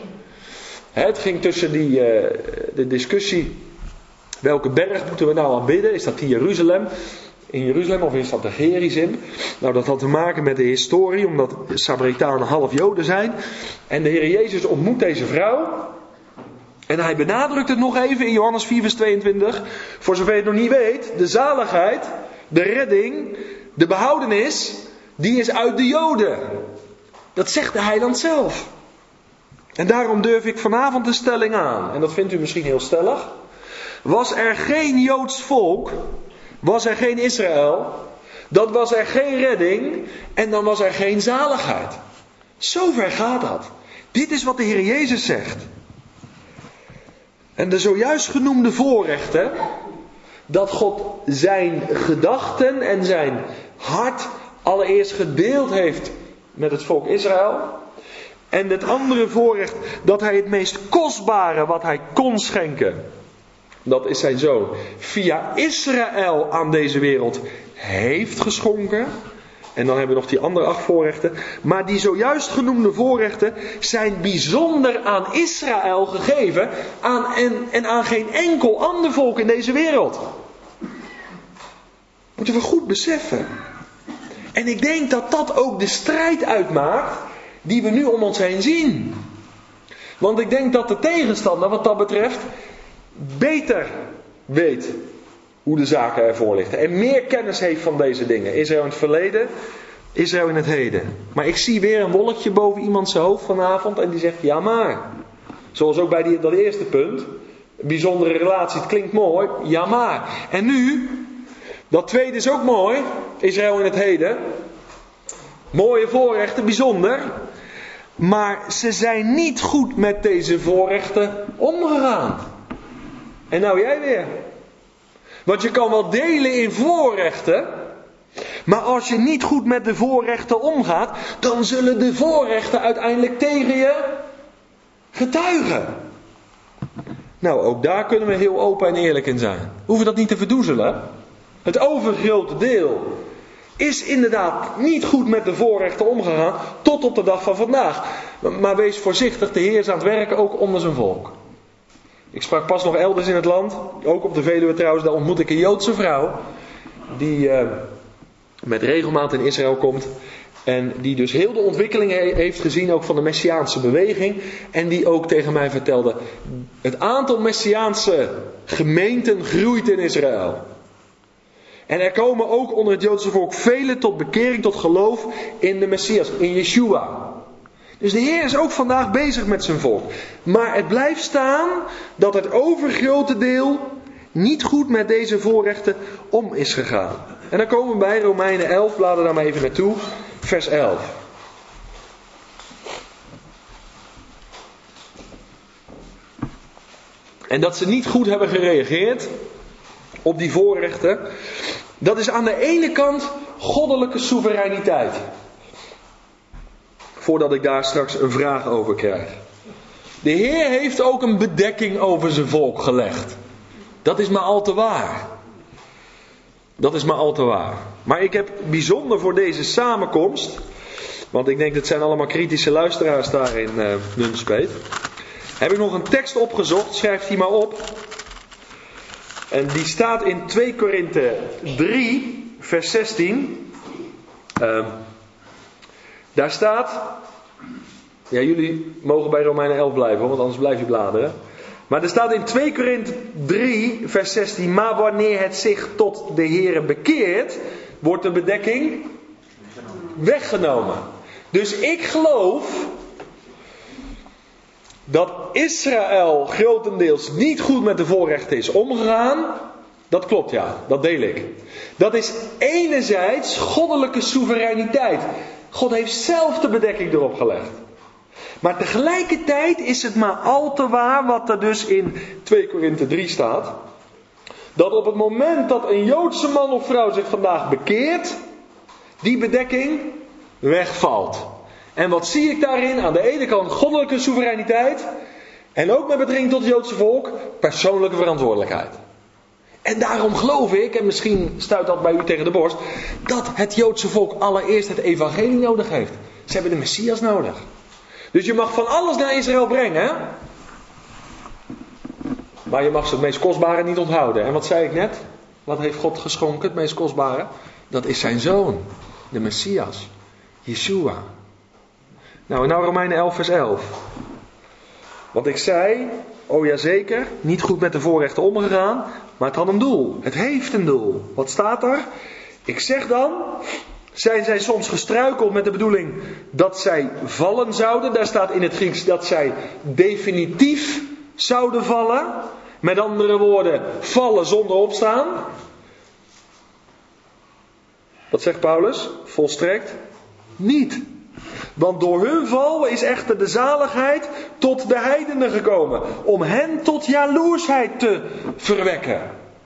Het ging tussen de discussie, welke berg moeten we nou aanbidden? Is dat die Jeruzalem? In Jeruzalem of is dat de Gerizim? Nou, dat had te maken met de historie, omdat Samaritanen half Joden zijn. En de Heer Jezus ontmoet deze vrouw. En hij benadrukt het nog even in Johannes 4 vers 22. Voor zover je het nog niet weet, de zaligheid, de redding, de behoudenis, die is uit de Joden. Dat zegt de heiland zelf. En daarom durf ik vanavond de stelling aan. En dat vindt u misschien heel stellig. Was er geen Joods volk, was er geen Israël, dan was er geen redding en dan was er geen zaligheid. Zover gaat dat. Dit is wat de Heer Jezus zegt. En de zojuist genoemde voorrechten, dat God zijn gedachten en zijn hart allereerst gedeeld heeft met het volk Israël. En het andere voorrecht, dat hij het meest kostbare wat hij kon schenken, dat is zijn zoon, via Israël aan deze wereld heeft geschonken. En dan hebben we nog die andere 8 voorrechten. Maar die zojuist genoemde voorrechten zijn bijzonder aan Israël gegeven. En aan geen enkel ander volk in deze wereld. Moeten we goed beseffen. En ik denk dat dat ook de strijd uitmaakt die we nu om ons heen zien. Want ik denk dat de tegenstander wat dat betreft beter weet hoe de zaken ervoor liggen. En meer kennis heeft van deze dingen. Israël in het verleden, Israël in het heden. Maar ik zie weer een wolkje boven iemand zijn hoofd vanavond en die zegt ja maar. Zoals ook bij dat eerste punt. Bijzondere relatie, het klinkt mooi. Ja maar. En nu, dat tweede is ook mooi. Israël in het heden. Mooie voorrechten, bijzonder. Maar ze zijn niet goed met deze voorrechten omgegaan. En nou jij weer. Want je kan wel delen in voorrechten. Maar als je niet goed met de voorrechten omgaat, dan zullen de voorrechten uiteindelijk tegen je getuigen. Nou, ook daar kunnen we heel open en eerlijk in zijn. We hoeven dat niet te verdoezelen. Het overgrote deel is inderdaad niet goed met de voorrechten omgegaan tot op de dag van vandaag. Maar wees voorzichtig, de Heer is aan het werken ook onder zijn volk. Ik sprak pas nog elders in het land, ook op de Veluwe trouwens, daar ontmoet ik een Joodse vrouw die met regelmaat in Israël komt. En die dus heel de ontwikkeling heeft gezien, ook van de Messiaanse beweging. En die ook tegen mij vertelde, het aantal Messiaanse gemeenten groeit in Israël. En er komen ook onder het Joodse volk velen tot bekering, tot geloof in de Messias, in Yeshua. Dus de Heer is ook vandaag bezig met zijn volk. Maar het blijft staan dat het overgrote deel niet goed met deze voorrechten om is gegaan. En dan komen we bij Romeinen 11, blader daar maar even naartoe, vers 11. En dat ze niet goed hebben gereageerd op die voorrechten, dat is aan de ene kant goddelijke soevereiniteit. Voordat ik daar straks een vraag over krijg. De Heer heeft ook een bedekking over zijn volk gelegd. Dat is maar al te waar. Dat is maar al te waar. Maar ik heb bijzonder voor deze samenkomst, want ik denk dat zijn allemaal kritische luisteraars daar in Nunspeet, heb ik nog een tekst opgezocht, schrijf die maar op. En die staat in 2 Korinthe 3, vers 16. Daar staat, ja, jullie mogen bij Romeinen 11 blijven, want anders blijf je bladeren. Maar er staat in 2 Korinthe 3, vers 16, maar wanneer het zich tot de Here bekeert, wordt de bedekking weggenomen. Dus ik geloof dat Israël grotendeels niet goed met de voorrechten is omgegaan. Dat klopt, ja, dat deel ik. Dat is enerzijds goddelijke soevereiniteit. God heeft zelf de bedekking erop gelegd. Maar tegelijkertijd is het maar al te waar wat er dus in 2 Korinthe 3 staat. Dat op het moment dat een Joodse man of vrouw zich vandaag bekeert, die bedekking wegvalt. En wat zie ik daarin? Aan de ene kant goddelijke soevereiniteit. En ook met betrekking tot het Joodse volk, persoonlijke verantwoordelijkheid. En daarom geloof ik, en misschien stuit dat bij u tegen de borst, dat het Joodse volk allereerst het evangelie nodig heeft. Ze hebben de Messias nodig. Dus je mag van alles naar Israël brengen. Maar je mag ze het meest kostbare niet onthouden. En wat zei ik net? Wat heeft God geschonken, het meest kostbare? Dat is zijn zoon, de Messias, Yeshua. Nou, en nou Romeinen 11 vers 11. Want ik zei, oh ja zeker, niet goed met de voorrechten omgegaan, maar het had een doel. Het heeft een doel. Wat staat er? Ik zeg dan, zijn zij soms gestruikeld met de bedoeling dat zij vallen zouden? Daar staat in het Grieks dat zij definitief zouden vallen. Met andere woorden, vallen zonder opstaan. Wat zegt Paulus? Volstrekt niet. Want door hun val is echter de zaligheid tot de heidenen gekomen. Om hen tot jaloersheid te verwekken.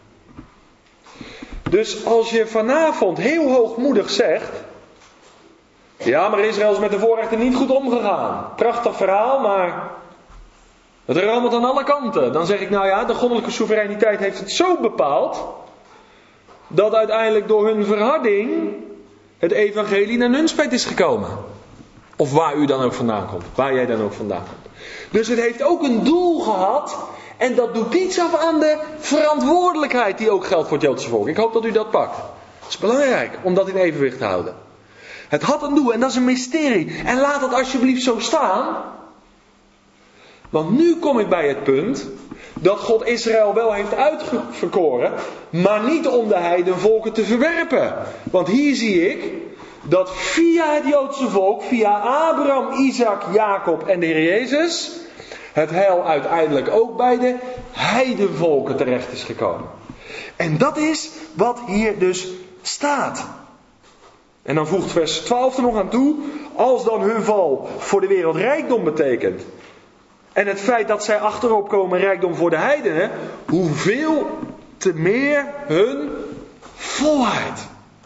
Dus als je vanavond heel hoogmoedig zegt, ja, maar Israël is met de voorrechten niet goed omgegaan. Prachtig verhaal, maar het rammelt aan alle kanten. Dan zeg ik, nou ja, de goddelijke soevereiniteit heeft het zo bepaald, dat uiteindelijk door hun verharding het evangelie naar Nunspeet is gekomen. Of waar u dan ook vandaan komt. Waar jij dan ook vandaan komt. Dus het heeft ook een doel gehad. En dat doet iets af aan de verantwoordelijkheid die ook geldt voor het Joodse volk. Ik hoop dat u dat pakt. Het is belangrijk om dat in evenwicht te houden. Het had een doel en dat is een mysterie. En laat het alsjeblieft zo staan. Want nu kom ik bij het punt dat God Israël wel heeft uitverkoren, maar niet om de heidenvolken te verwerpen. Want hier zie ik dat via het Joodse volk, via Abraham, Isaac, Jacob en de Heer Jezus, het heil uiteindelijk ook bij de heidenvolken terecht is gekomen. En dat is wat hier dus staat. En dan voegt vers 12 er nog aan toe. als dan hun val voor de wereld rijkdom betekent, en het feit dat zij achterop komen rijkdom voor de heidenen, hoeveel te meer hun volheid.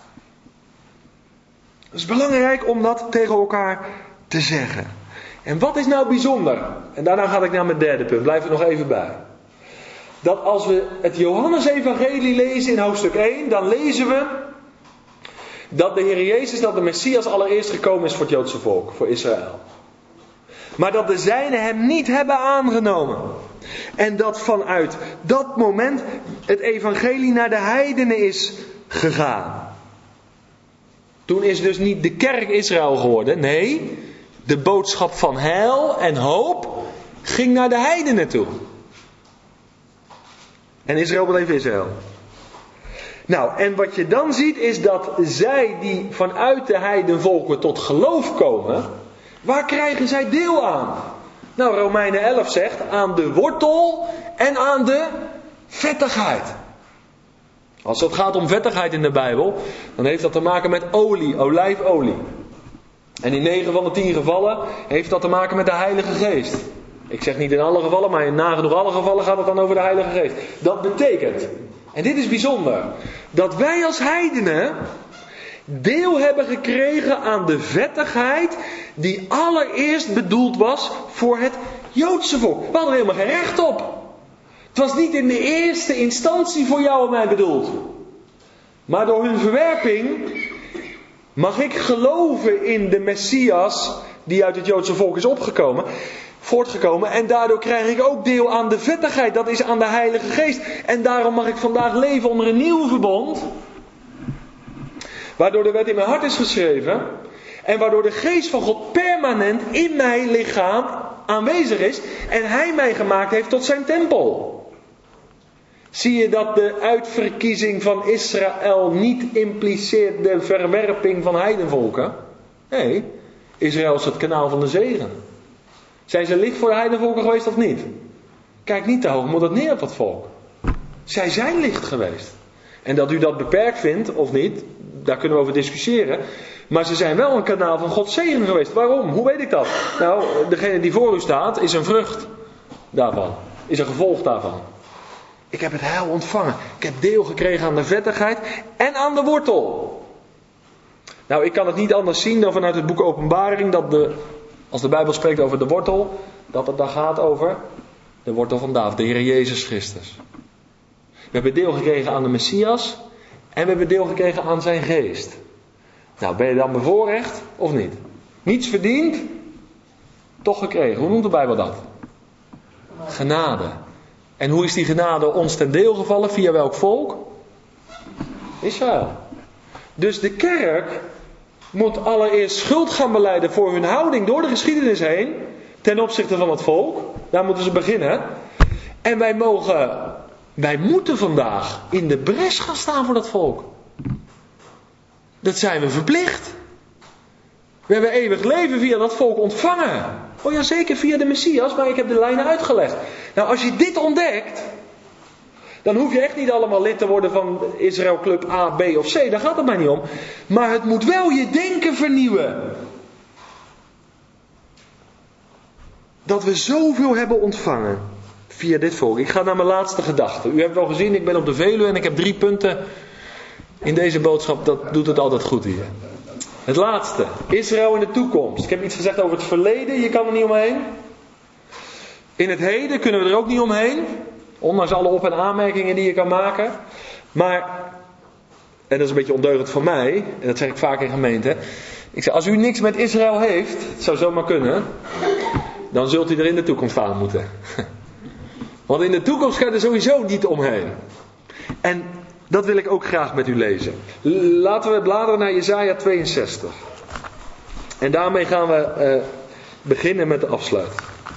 Het is belangrijk om dat tegen elkaar te zeggen. En wat is nou bijzonder? En daarna ga ik naar mijn derde punt. Blijf er nog even bij. Dat als we het Johannesevangelie lezen in hoofdstuk 1, dan lezen we dat de Heer Jezus, dat de Messias allereerst gekomen is voor het Joodse volk, voor Israël. Maar dat de zijnen hem niet hebben aangenomen. En dat vanuit dat moment het evangelie naar de heidenen is gegaan. Toen is dus niet de kerk Israël geworden. Nee, de boodschap van heil en hoop ging naar de heidenen toe. En Israël bleef Israël. Nou, en wat je dan ziet is dat zij die vanuit de heidenvolken tot geloof komen, waar krijgen zij deel aan? Nou, Romeinen 11 zegt aan de wortel en aan de vettigheid. Als het gaat om vettigheid in de Bijbel, dan heeft dat te maken met olie, olijfolie. En in 9 van de 10 gevallen heeft dat te maken met de Heilige Geest. Ik zeg niet in alle gevallen, maar in nagenoeg alle gevallen gaat het dan over de Heilige Geest. Dat betekent, en dit is bijzonder, dat wij als heidenen deel hebben gekregen aan de vettigheid die allereerst bedoeld was voor het Joodse volk. We hadden er helemaal geen recht op. Het was niet in de eerste instantie voor jou en mij bedoeld. Maar door hun verwerping mag ik geloven in de Messias die uit het Joodse volk is voortgekomen. En daardoor krijg ik ook deel aan de vettigheid. Dat is aan de Heilige Geest. En daarom mag ik vandaag leven onder een nieuw verbond. Waardoor de wet in mijn hart is geschreven. En waardoor de geest van God permanent in mijn lichaam aanwezig is. En hij mij gemaakt heeft tot zijn tempel. Zie je dat de uitverkiezing van Israël niet impliceert de verwerping van heidenvolken? Nee, Israël is het kanaal van de zegen. Zijn ze licht voor de heidenvolken geweest of niet? Kijk niet te hoog, moet het neer op dat volk. Zij zijn licht geweest. En dat u dat beperkt vindt of niet, daar kunnen we over discussiëren. Maar ze zijn wel een kanaal van Gods zegen geweest. Waarom? Hoe weet ik dat? Nou, degene die voor u staat is een vrucht daarvan. Is een gevolg daarvan. Ik heb het heil ontvangen. Ik heb deel gekregen aan de vettigheid en aan de wortel. Nou, ik kan het niet anders zien dan vanuit het boek Openbaring dat als de Bijbel spreekt over de wortel, dat het dan gaat over de wortel van David, de Heer Jezus Christus. We hebben deel gekregen aan de Messias en we hebben deel gekregen aan zijn geest. Nou, ben je dan bevoorrecht of niet? Niets verdiend, toch gekregen. Hoe noemt de Bijbel dat? Genade. En hoe is die genade ons ten deel gevallen? Via welk volk? Israël. Dus de kerk moet allereerst schuld gaan belijden voor hun houding door de geschiedenis heen. Ten opzichte van het volk. Daar moeten ze beginnen. En wij moeten vandaag in de bres gaan staan voor dat volk. Dat zijn we verplicht. We hebben eeuwig leven via dat volk ontvangen. Oh ja, zeker via de Messias, maar ik heb de lijnen uitgelegd. Nou, als je dit ontdekt, dan hoef je echt niet allemaal lid te worden van Israël Club A, B of C. Daar gaat het mij niet om. Maar het moet wel je denken vernieuwen. Dat we zoveel hebben ontvangen via dit volk. Ik ga naar mijn laatste gedachte. U hebt wel gezien, ik ben op de Veluwe en ik heb 3 punten in deze boodschap. Dat doet het altijd goed hier. Het laatste, Israël in de toekomst. Ik heb iets gezegd over het verleden, je kan er niet omheen. In het heden kunnen we er ook niet omheen. Ondanks alle op- en aanmerkingen die je kan maken. Maar, en dat is een beetje ondeugend van mij, en dat zeg ik vaak in gemeenten. Ik zeg, als u niks met Israël heeft, het zou zomaar kunnen, dan zult u er in de toekomst aan moeten. Want in de toekomst gaat er sowieso niet omheen. En dat wil ik ook graag met u lezen. Laten we bladeren naar Jesaja 62. En daarmee gaan we beginnen met de afsluiting.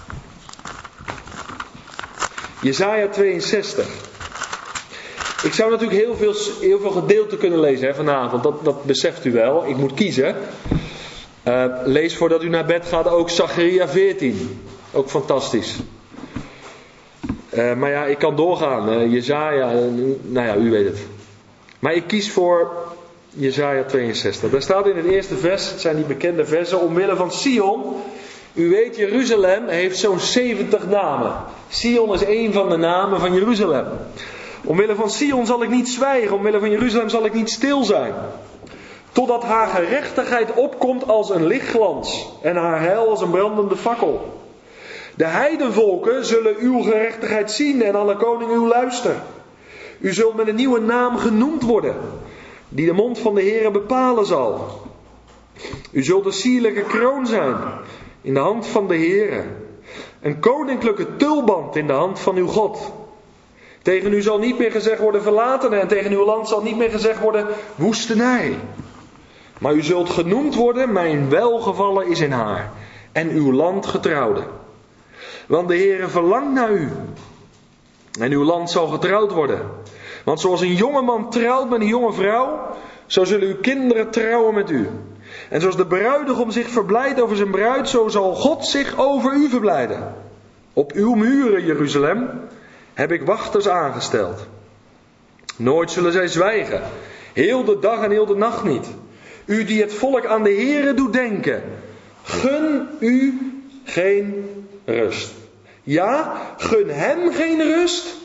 Jesaja 62. Ik zou natuurlijk heel veel gedeelten kunnen lezen vanavond. Dat beseft u wel. Ik moet kiezen. Lees voordat u naar bed gaat ook Zacharia 14. Ook fantastisch. Maar ja, ik kan doorgaan. Jesaja, nou ja, u weet het. Maar ik kies voor Jesaja 62. Daar staat in het eerste vers, het zijn die bekende versen, omwille van Sion. U weet, Jeruzalem heeft zo'n 70 namen. Sion is één van de namen van Jeruzalem. Omwille van Sion zal ik niet zwijgen, omwille van Jeruzalem zal ik niet stil zijn. Totdat haar gerechtigheid opkomt als een lichtglans en haar heil als een brandende fakkel. De heidenvolken zullen uw gerechtigheid zien en alle koningen uw luister. U zult met een nieuwe naam genoemd worden, die de mond van de Heere bepalen zal. U zult een sierlijke kroon zijn in de hand van de Heere. Een koninklijke tulband in de hand van uw God. Tegen u zal niet meer gezegd worden verlatene en tegen uw land zal niet meer gezegd worden woestenij. Maar u zult genoemd worden, mijn welgevallen is in haar en uw land getrouwde. Want de Heere verlangt naar u en uw land zal getrouwd worden. Want zoals een jonge man trouwt met een jonge vrouw, zo zullen uw kinderen trouwen met u. En zoals de bruidegom zich verblijdt over zijn bruid, zo zal God zich over u verblijden. Op uw muren, Jeruzalem, heb ik wachters aangesteld. Nooit zullen zij zwijgen, heel de dag en heel de nacht niet. U die het volk aan de Heere doet denken, gun u geen rust. Ja, gun hem geen rust,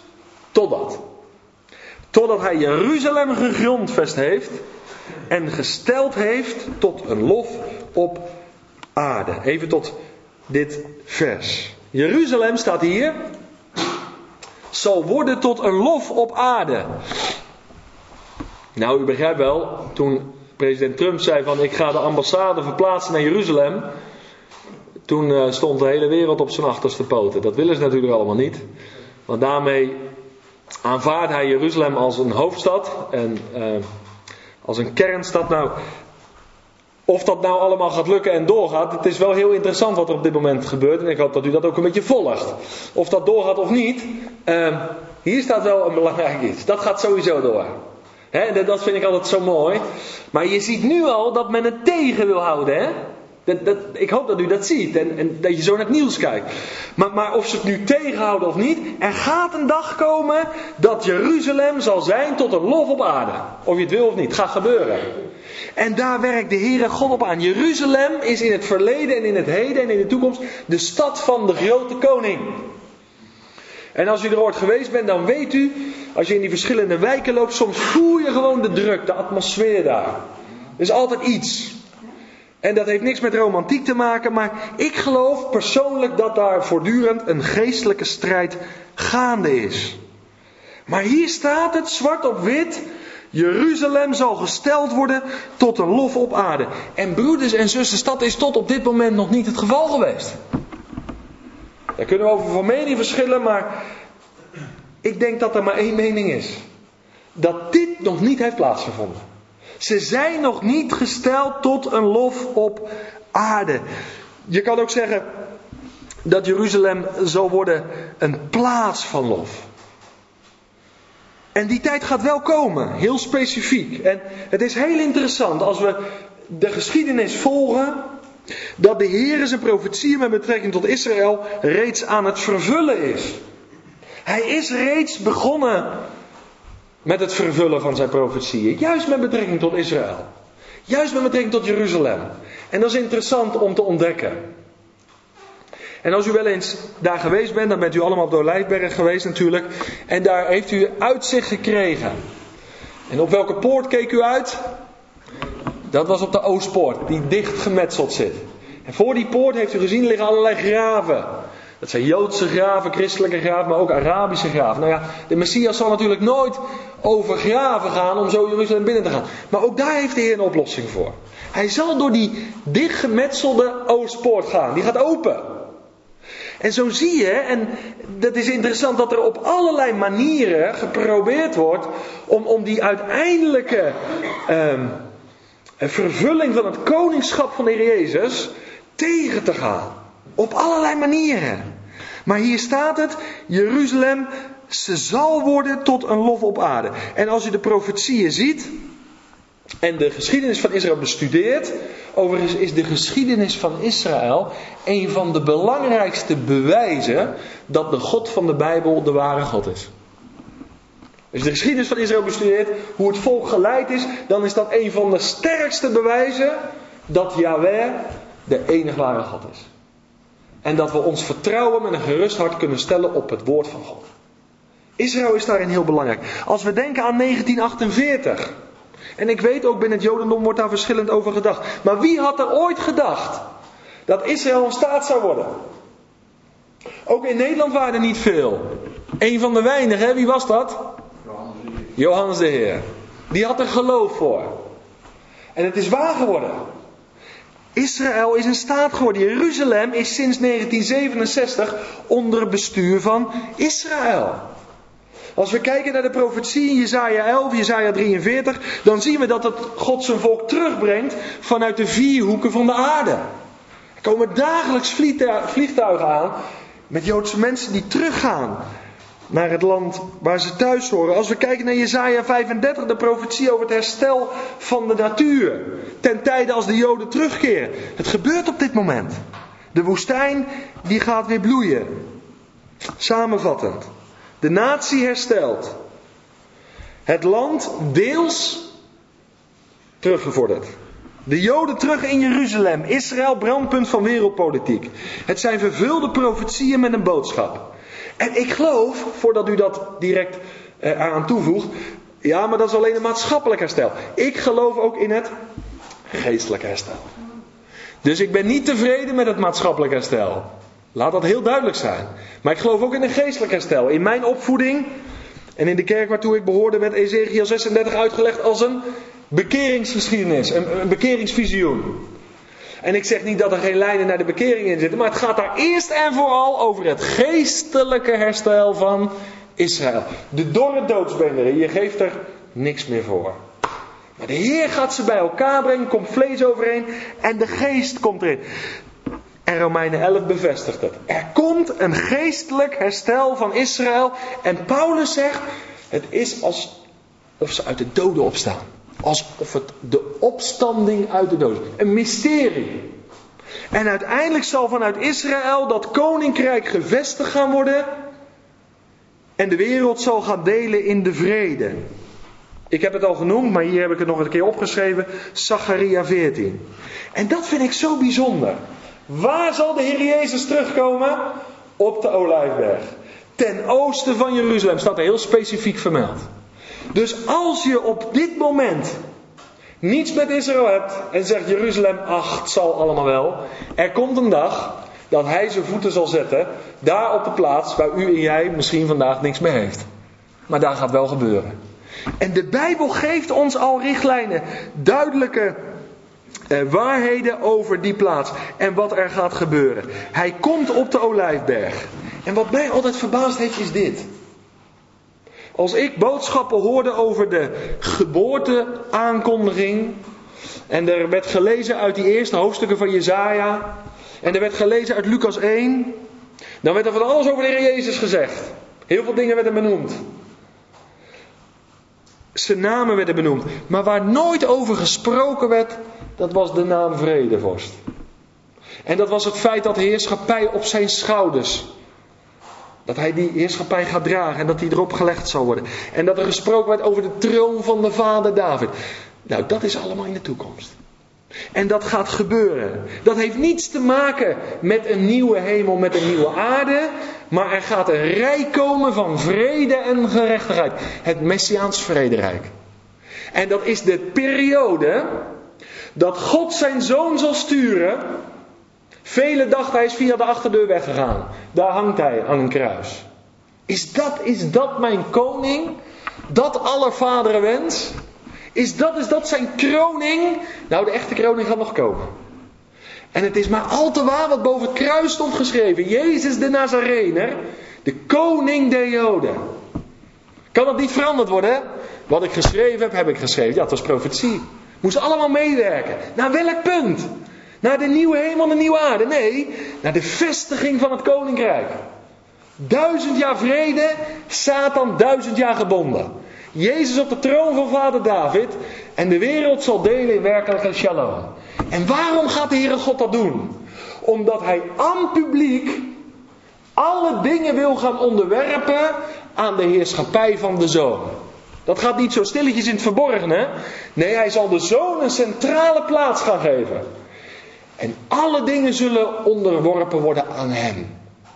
totdat hij Jeruzalem gegrondvest heeft en gesteld heeft tot een lof op aarde. Even tot dit vers. Jeruzalem staat hier, zal worden tot een lof op aarde. Nou, u begrijpt wel, toen president Trump zei van ik ga de ambassade verplaatsen naar Jeruzalem, toen stond de hele wereld op zijn achterste poten. Dat willen ze natuurlijk allemaal niet. Want daarmee aanvaardt hij Jeruzalem als een hoofdstad en als een kernstad. Nou, of dat nou allemaal gaat lukken en doorgaat, het is wel heel interessant wat er op dit moment gebeurt. En ik hoop dat u dat ook een beetje volgt. Of dat doorgaat of niet, hier staat wel een belangrijk iets. Dat gaat sowieso door. Dat vind ik altijd zo mooi. Maar je ziet nu al dat men het tegen wil houden. Hè? Ik hoop dat u dat ziet en dat je zo naar het nieuws kijkt. Maar of ze het nu tegenhouden of niet, er gaat een dag komen dat Jeruzalem zal zijn tot een lof op aarde. Of je het wil of niet, het gaat gebeuren. En daar werkt de Heere God op aan. Jeruzalem is in het verleden en in het heden en in de toekomst de stad van de grote koning. En als u er ooit geweest bent, dan weet u, als je in die verschillende wijken loopt, soms voel je gewoon de druk, de atmosfeer daar. Er is altijd iets. En dat heeft niks met romantiek te maken, maar ik geloof persoonlijk dat daar voortdurend een geestelijke strijd gaande is. Maar hier staat het zwart op wit, Jeruzalem zal gesteld worden tot een lof op aarde. En broeders en zusters, dat is tot op dit moment nog niet het geval geweest. Daar kunnen we over van mening verschillen, maar ik denk dat er maar één mening is. Dat dit nog niet heeft plaatsgevonden. Ze zijn nog niet gesteld tot een lof op aarde. Je kan ook zeggen dat Jeruzalem zal worden een plaats van lof. En die tijd gaat wel komen, heel specifiek. En het is heel interessant als we de geschiedenis volgen, dat de Heer zijn profetieën met betrekking tot Israël reeds aan het vervullen is. Hij is reeds begonnen met het vervullen van zijn profetieën. Juist met betrekking tot Israël. Juist met betrekking tot Jeruzalem. En dat is interessant om te ontdekken. En als u wel eens daar geweest bent, dan bent u allemaal op de Olijfberg geweest natuurlijk. En daar heeft u uitzicht gekregen. En op welke poort keek u uit? Dat was op de Oostpoort, die dicht gemetseld zit. En voor die poort heeft u gezien liggen allerlei graven. Dat zijn Joodse graven, christelijke graven, maar ook Arabische graven. Nou ja, de Messias zal natuurlijk nooit over graven gaan om zo Jeruzalem binnen te gaan. Maar ook daar heeft de Heer een oplossing voor. Hij zal door die dichtgemetselde Oostpoort gaan. Die gaat open. En zo zie je, en dat is interessant, dat er op allerlei manieren geprobeerd wordt om die uiteindelijke vervulling van het koningschap van de Heer Jezus tegen te gaan. Op allerlei manieren. Maar hier staat het, Jeruzalem, ze zal worden tot een lof op aarde. En als je de profetieën ziet en de geschiedenis van Israël bestudeert, overigens is de geschiedenis van Israël een van de belangrijkste bewijzen dat de God van de Bijbel de ware God is. Als je de geschiedenis van Israël bestudeert, hoe het volk geleid is, dan is dat een van de sterkste bewijzen dat Yahweh de enige ware God is. En dat we ons vertrouwen met een gerust hart kunnen stellen op het woord van God. Israël is daarin heel belangrijk. Als we denken aan 1948. En ik weet ook binnen het Jodendom wordt daar verschillend over gedacht. Maar wie had er ooit gedacht dat Israël een staat zou worden? Ook in Nederland waren er niet veel. Eén van de weinigen, wie was dat? Johannes de Heer. Die had er geloof voor. En het is waar geworden. Israël is een staat geworden. Jeruzalem is sinds 1967 onder bestuur van Israël. Als we kijken naar de profetie in Jesaja 11, Jesaja 43, dan zien we dat het God zijn volk terugbrengt vanuit de vier hoeken van de aarde. Er komen dagelijks vliegtuigen aan met Joodse mensen die teruggaan naar het land waar ze thuis horen. Als we kijken naar Jesaja 35, de profetie over het herstel van de natuur. Ten tijde als de Joden terugkeren. Het gebeurt op dit moment. De woestijn die gaat weer bloeien. Samenvattend. De natie herstelt. Het land deels teruggevorderd. De Joden terug in Jeruzalem. Israël brandpunt van wereldpolitiek. Het zijn vervulde profetieën met een boodschap. En ik geloof, voordat u dat direct eraan toevoegt, ja, maar dat is alleen een maatschappelijk herstel. Ik geloof ook in het geestelijk herstel. Dus ik ben niet tevreden met het maatschappelijk herstel. Laat dat heel duidelijk zijn. Maar ik geloof ook in een geestelijk herstel. In mijn opvoeding en in de kerk waartoe ik behoorde werd Ezekiel 36 uitgelegd als een bekeringsgeschiedenis, een bekeringsvisioen. En ik zeg niet dat er geen lijnen naar de bekering in zitten, maar het gaat daar eerst en vooral over het geestelijke herstel van Israël. De dorre doodsbeenderen, je geeft er niks meer voor. Maar de Heer gaat ze bij elkaar brengen, komt vlees overheen en de geest komt erin. En Romeinen 11 bevestigt het. Er komt een geestelijk herstel van Israël. En Paulus zegt, het is alsof ze uit de doden opstaan. Alsof het de opstanding uit de doden is. Een mysterie. En uiteindelijk zal vanuit Israël dat koninkrijk gevestigd gaan worden. En de wereld zal gaan delen in de vrede. Ik heb het al genoemd, maar hier heb ik het nog een keer opgeschreven. Zacharia 14. En dat vind ik zo bijzonder. Waar zal de Heer Jezus terugkomen? Op de Olijfberg. Ten oosten van Jeruzalem. Staat er heel specifiek vermeld. Dus als je op dit moment niets met Israël hebt en zegt Jeruzalem, ach, het zal allemaal wel. Er komt een dag dat hij zijn voeten zal zetten, daar op de plaats waar u en jij misschien vandaag niks meer heeft. Maar daar gaat wel gebeuren. En de Bijbel geeft ons al richtlijnen, duidelijke waarheden over die plaats en wat er gaat gebeuren. Hij komt op de Olijfberg. En wat mij altijd verbaasd heeft is dit. Als ik boodschappen hoorde over de geboorteaankondiging. En er werd gelezen uit die eerste hoofdstukken van Jesaja. En er werd gelezen uit Lucas 1. Dan werd er van alles over de Heer Jezus gezegd. Heel veel dingen werden benoemd. Zijn namen werden benoemd. Maar waar nooit over gesproken werd, dat was de naam Vredevorst. En dat was het feit dat de heerschappij op zijn schouders, dat hij die heerschappij gaat dragen en dat die erop gelegd zal worden. En dat er gesproken werd over de troon van de vader David. Nou, dat is allemaal in de toekomst. En dat gaat gebeuren. Dat heeft niets te maken met een nieuwe hemel, met een nieuwe aarde. Maar er gaat een rijk komen van vrede en gerechtigheid. Het Messiaans vrederijk. En dat is de periode dat God zijn zoon zal sturen. Velen dachten hij is via de achterdeur weggegaan. Daar hangt hij aan een kruis. Is dat mijn koning? Dat aller vaderen wens? Is dat zijn kroning? Nou, de echte kroning gaat nog komen. En het is maar al te waar wat boven het kruis stond geschreven. Jezus de Nazarener, de koning der Joden. Kan dat niet veranderd worden? Hè? Wat ik geschreven heb, heb ik geschreven. Ja, het was profetie. Moesten allemaal meewerken. Naar welk punt? Naar de nieuwe hemel en de nieuwe aarde? Nee, naar de vestiging van het koninkrijk. 1000 jaar vrede, Satan 1000 jaar gebonden. Jezus op de troon van vader David en de wereld zal delen in werkelijke shalom. En waarom gaat de Heere God dat doen? Omdat hij aan publiek alle dingen wil gaan onderwerpen aan de heerschappij van de Zoon. Dat gaat niet zo stilletjes in het verborgene. Nee, hij zal de Zoon een centrale plaats gaan geven. En alle dingen zullen onderworpen worden aan hem.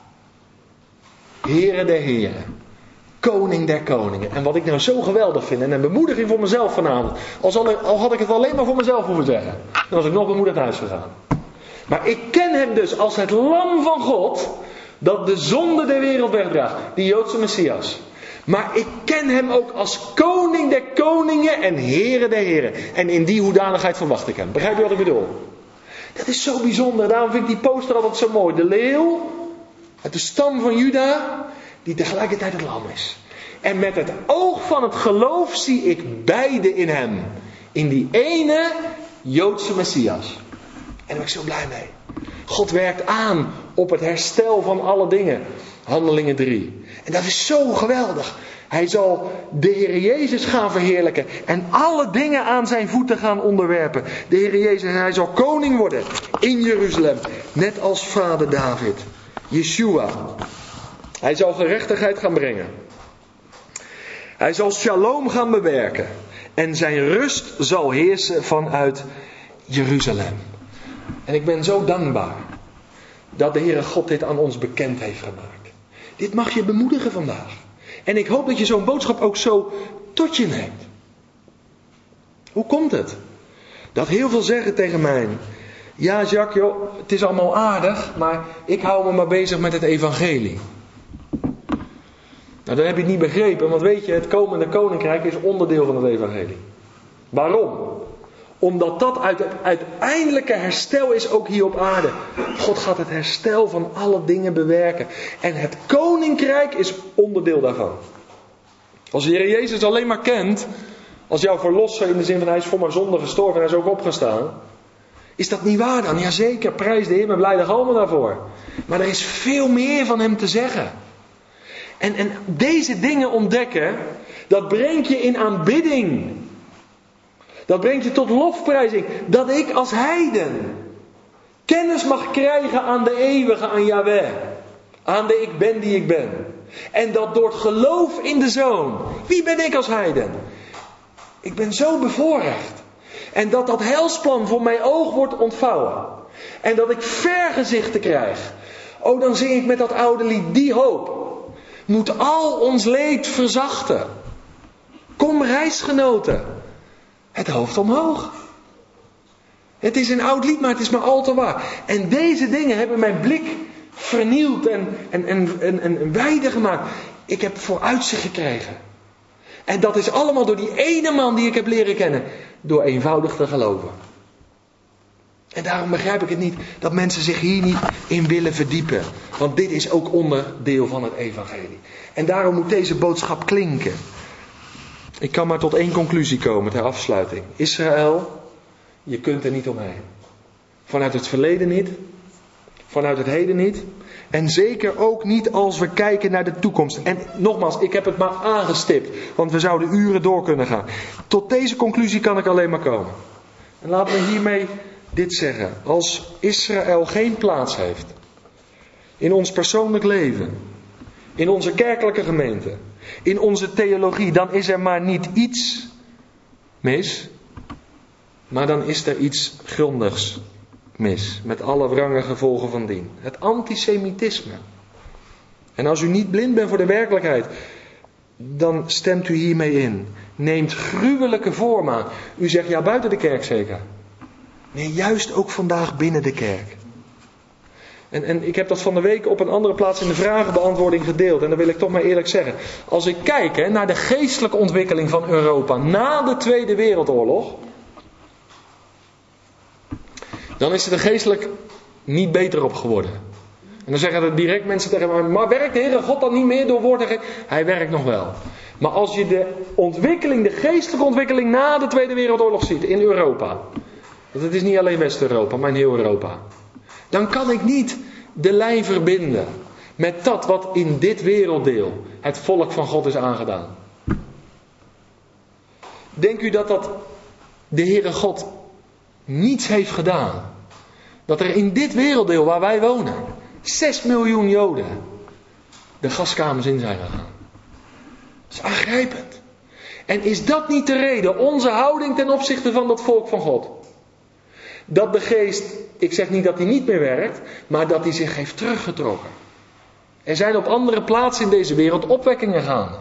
Heere der heren. Koning der koningen. En wat ik nou zo geweldig vind. En een bemoediging voor mezelf vanavond. Al had ik het alleen maar voor mezelf hoeven zeggen. Dan was ik nog bemoedigd naar huis gegaan. Maar ik ken hem dus als het lam van God. Dat de zonde der wereld wegdraagt. Die Joodse Messias. Maar ik ken hem ook als koning der koningen en heren der heren. En in die hoedanigheid verwacht ik hem. Begrijp je wat ik bedoel? Dat is zo bijzonder. Daarom vind ik die poster altijd zo mooi. De leeuw uit de stam van Juda. Die tegelijkertijd het lam is. En met het oog van het geloof zie ik beide in hem. In die ene Joodse Messias. En daar ben ik zo blij mee. God werkt aan op het herstel van alle dingen. Handelingen 3. En dat is zo geweldig. Hij zal de Heer Jezus gaan verheerlijken. En alle dingen aan zijn voeten gaan onderwerpen. De Heer Jezus, hij zal koning worden in Jeruzalem. Net als vader David. Yeshua. Hij zal gerechtigheid gaan brengen. Hij zal shalom gaan bewerken. En zijn rust zal heersen vanuit Jeruzalem. En ik ben zo dankbaar dat de Heere God dit aan ons bekend heeft gemaakt. Dit mag je bemoedigen vandaag. En ik hoop dat je zo'n boodschap ook zo tot je neemt. Hoe komt het? Dat heel veel zeggen tegen mij. Ja, Jacques, joh, het is allemaal aardig, maar ik hou me maar bezig met het evangelie. Nou, dan heb je het niet begrepen, want weet je, het komende koninkrijk is onderdeel van het evangelie. Waarom? Omdat dat het uiteindelijke herstel is ook hier op aarde. God gaat het herstel van alle dingen bewerken. En het koninkrijk is onderdeel daarvan. Als de Heer Jezus alleen maar kent, als jouw verlosser in de zin van hij is voor mijn zonde gestorven en hij is ook opgestaan. Is dat niet waar dan? Jazeker, prijs de Heer, ben blij de galmen daarvoor. Maar er is veel meer van hem te zeggen. En deze dingen ontdekken, dat brengt je in aanbidding. Dat brengt je tot lofprijzing. Dat ik als heiden kennis mag krijgen aan de eeuwige, aan Yahweh. Aan de ik ben die ik ben. En dat door het geloof in de Zoon. Wie ben ik als heiden? Ik ben zo bevoorrecht. En dat dat heilsplan voor mijn oog wordt ontvouwen. En dat ik vergezichten krijg. Oh, dan zing ik met dat oude lied, die hoop moet al ons leed verzachten. Kom reisgenoten. Het hoofd omhoog. Het is een oud lied, maar het is maar al te waar. En deze dingen hebben mijn blik vernieuwd en wijder gemaakt. Ik heb vooruitzicht gekregen. En dat is allemaal door die ene man die ik heb leren kennen. Door eenvoudig te geloven. En daarom begrijp ik het niet dat mensen zich hier niet in willen verdiepen. Want dit is ook onderdeel van het evangelie. En daarom moet deze boodschap klinken. Ik kan maar tot één conclusie komen ter afsluiting. Israël, je kunt er niet omheen. Vanuit het verleden niet. Vanuit het heden niet. En zeker ook niet als we kijken naar de toekomst. En nogmaals, ik heb het maar aangestipt. Want we zouden uren door kunnen gaan. Tot deze conclusie kan ik alleen maar komen. En laat me hiermee dit zeggen. Als Israël geen plaats heeft. In ons persoonlijk leven. In onze kerkelijke gemeente. In onze theologie. Dan is er maar niet iets mis. Maar dan is er iets grondigs mis. Met alle wrange gevolgen van dien. Het antisemitisme. En als u niet blind bent voor de werkelijkheid. Dan stemt u hiermee in. Neemt gruwelijke vorm aan. U zegt ja, buiten de kerk zeker. Nee, juist ook vandaag binnen de kerk. En ik heb dat van de week op een andere plaats in de vragenbeantwoording gedeeld. En dan wil ik toch maar eerlijk zeggen. Als ik kijk naar de geestelijke ontwikkeling van Europa na de Tweede Wereldoorlog. Dan is het er geestelijk niet beter op geworden. En dan zeggen er direct mensen tegen mij. Maar werkt de Heere God dan niet meer door woord en geest? Hij werkt nog wel. Maar als je de ontwikkeling, de geestelijke ontwikkeling na de Tweede Wereldoorlog ziet in Europa. Want het is niet alleen West-Europa, maar in heel Europa. Dan kan ik niet de lijn verbinden met dat wat in dit werelddeel het volk van God is aangedaan. Denkt u dat de Heere God niets heeft gedaan? Dat er in dit werelddeel waar wij wonen, 6 miljoen Joden, de gaskamers in zijn gegaan. Dat is aangrijpend. En is dat niet de reden, onze houding ten opzichte van dat volk van God? Dat de geest, ik zeg niet dat hij niet meer werkt, maar dat hij zich heeft teruggetrokken. Er zijn op andere plaatsen in deze wereld opwekkingen gaande.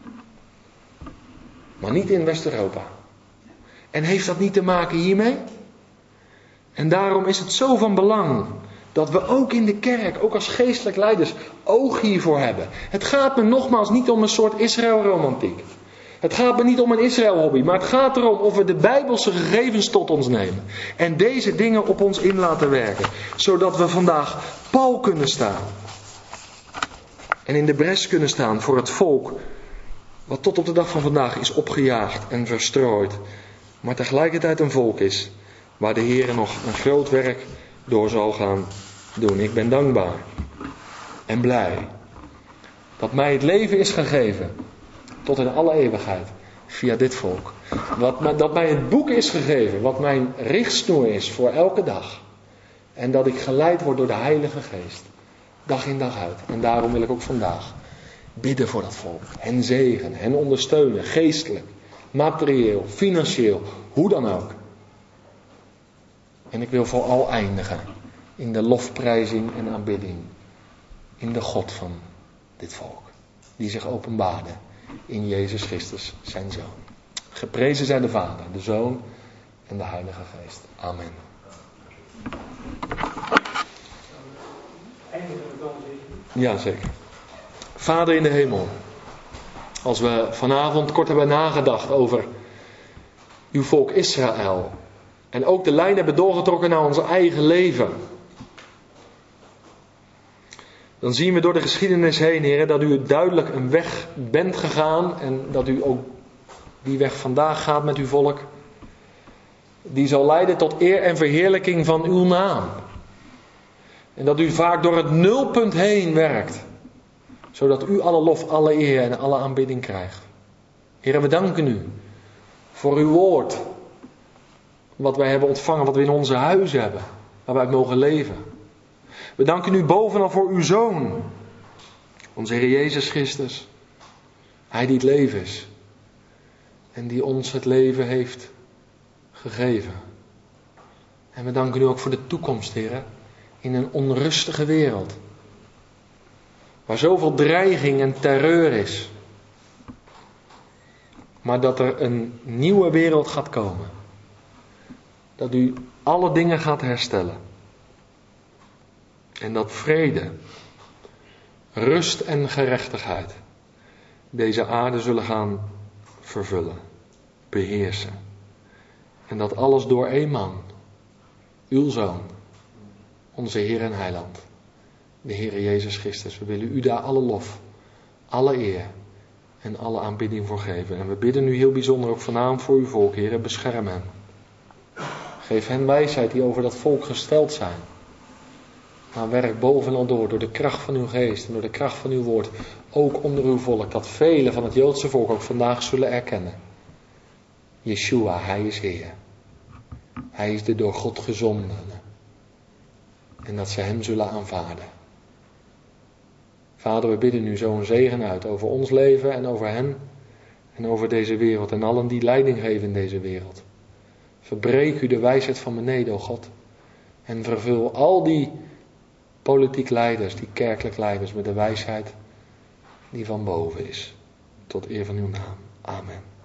Maar niet in West-Europa. En heeft dat niet te maken hiermee? En daarom is het zo van belang dat we ook in de kerk, ook als geestelijk leiders, oog hiervoor hebben. Het gaat me nogmaals niet om een soort Israël-romantiek. Het gaat me niet om een Israël-hobby, maar het gaat erom of we de Bijbelse gegevens tot ons nemen. En deze dingen op ons in laten werken. Zodat we vandaag pal kunnen staan. En in de bres kunnen staan voor het volk wat tot op de dag van vandaag is opgejaagd en verstrooid. Maar tegelijkertijd een volk is waar de Heer nog een groot werk door zal gaan doen. Ik ben dankbaar en blij dat mij het leven is gegeven tot in alle eeuwigheid via dit volk. Dat mij het boek is gegeven wat mijn richtsnoer is voor elke dag. En dat ik geleid word door de Heilige Geest. Dag in dag uit. En daarom wil ik ook vandaag bidden voor dat volk. Hen zegenen, hen ondersteunen, geestelijk, materieel, financieel, hoe dan ook. En ik wil vooral eindigen in de lofprijzing en aanbidding. In de God van dit volk. Die zich openbaarde in Jezus Christus, zijn Zoon. Geprezen zij de Vader, de Zoon en de Heilige Geest. Amen. Ja, zeker. Vader in de hemel. Als we vanavond kort hebben nagedacht over uw volk Israël. En ook de lijn hebben doorgetrokken naar ons eigen leven. Dan zien we door de geschiedenis heen, Heer, dat u duidelijk een weg bent gegaan. En dat u ook die weg vandaag gaat met uw volk. Die zal leiden tot eer en verheerlijking van uw naam. En dat u vaak door het nulpunt heen werkt. Zodat u alle lof, alle eer en alle aanbidding krijgt. Heer, we danken u voor uw woord. Wat wij hebben ontvangen, wat we in onze huizen hebben. Waar wij mogen leven. We danken u bovenal voor uw Zoon. Onze Heer Jezus Christus. Hij die het leven is. En die ons het leven heeft gegeven. En we danken u ook voor de toekomst, Heer. In een onrustige wereld. Waar zoveel dreiging en terreur is. Maar dat er een nieuwe wereld gaat komen. Dat u alle dingen gaat herstellen. En dat vrede, rust en gerechtigheid deze aarde zullen gaan vervullen, beheersen. En dat alles door één man, uw Zoon, onze Heer en Heiland, de Heer Jezus Christus. We willen u daar alle lof, alle eer en alle aanbidding voor geven. En we bidden u heel bijzonder ook vanavond voor uw volk, Heer, bescherm hen. Geef hen wijsheid die over dat volk gesteld zijn. Maar werk bovenal door de kracht van uw geest en door de kracht van uw woord, ook onder uw volk, dat velen van het Joodse volk ook vandaag zullen erkennen. Yeshua, hij is Heer. Hij is de door God gezondene. En dat ze hem zullen aanvaarden. Vader, we bidden u zo'n zegen uit over ons leven en over hen en over deze wereld en allen die leiding geven in deze wereld. Verbreek u de wijsheid van beneden, o God. En vervul al die politiek leiders, die kerkelijk leiders met de wijsheid die van boven is. Tot eer van uw naam. Amen.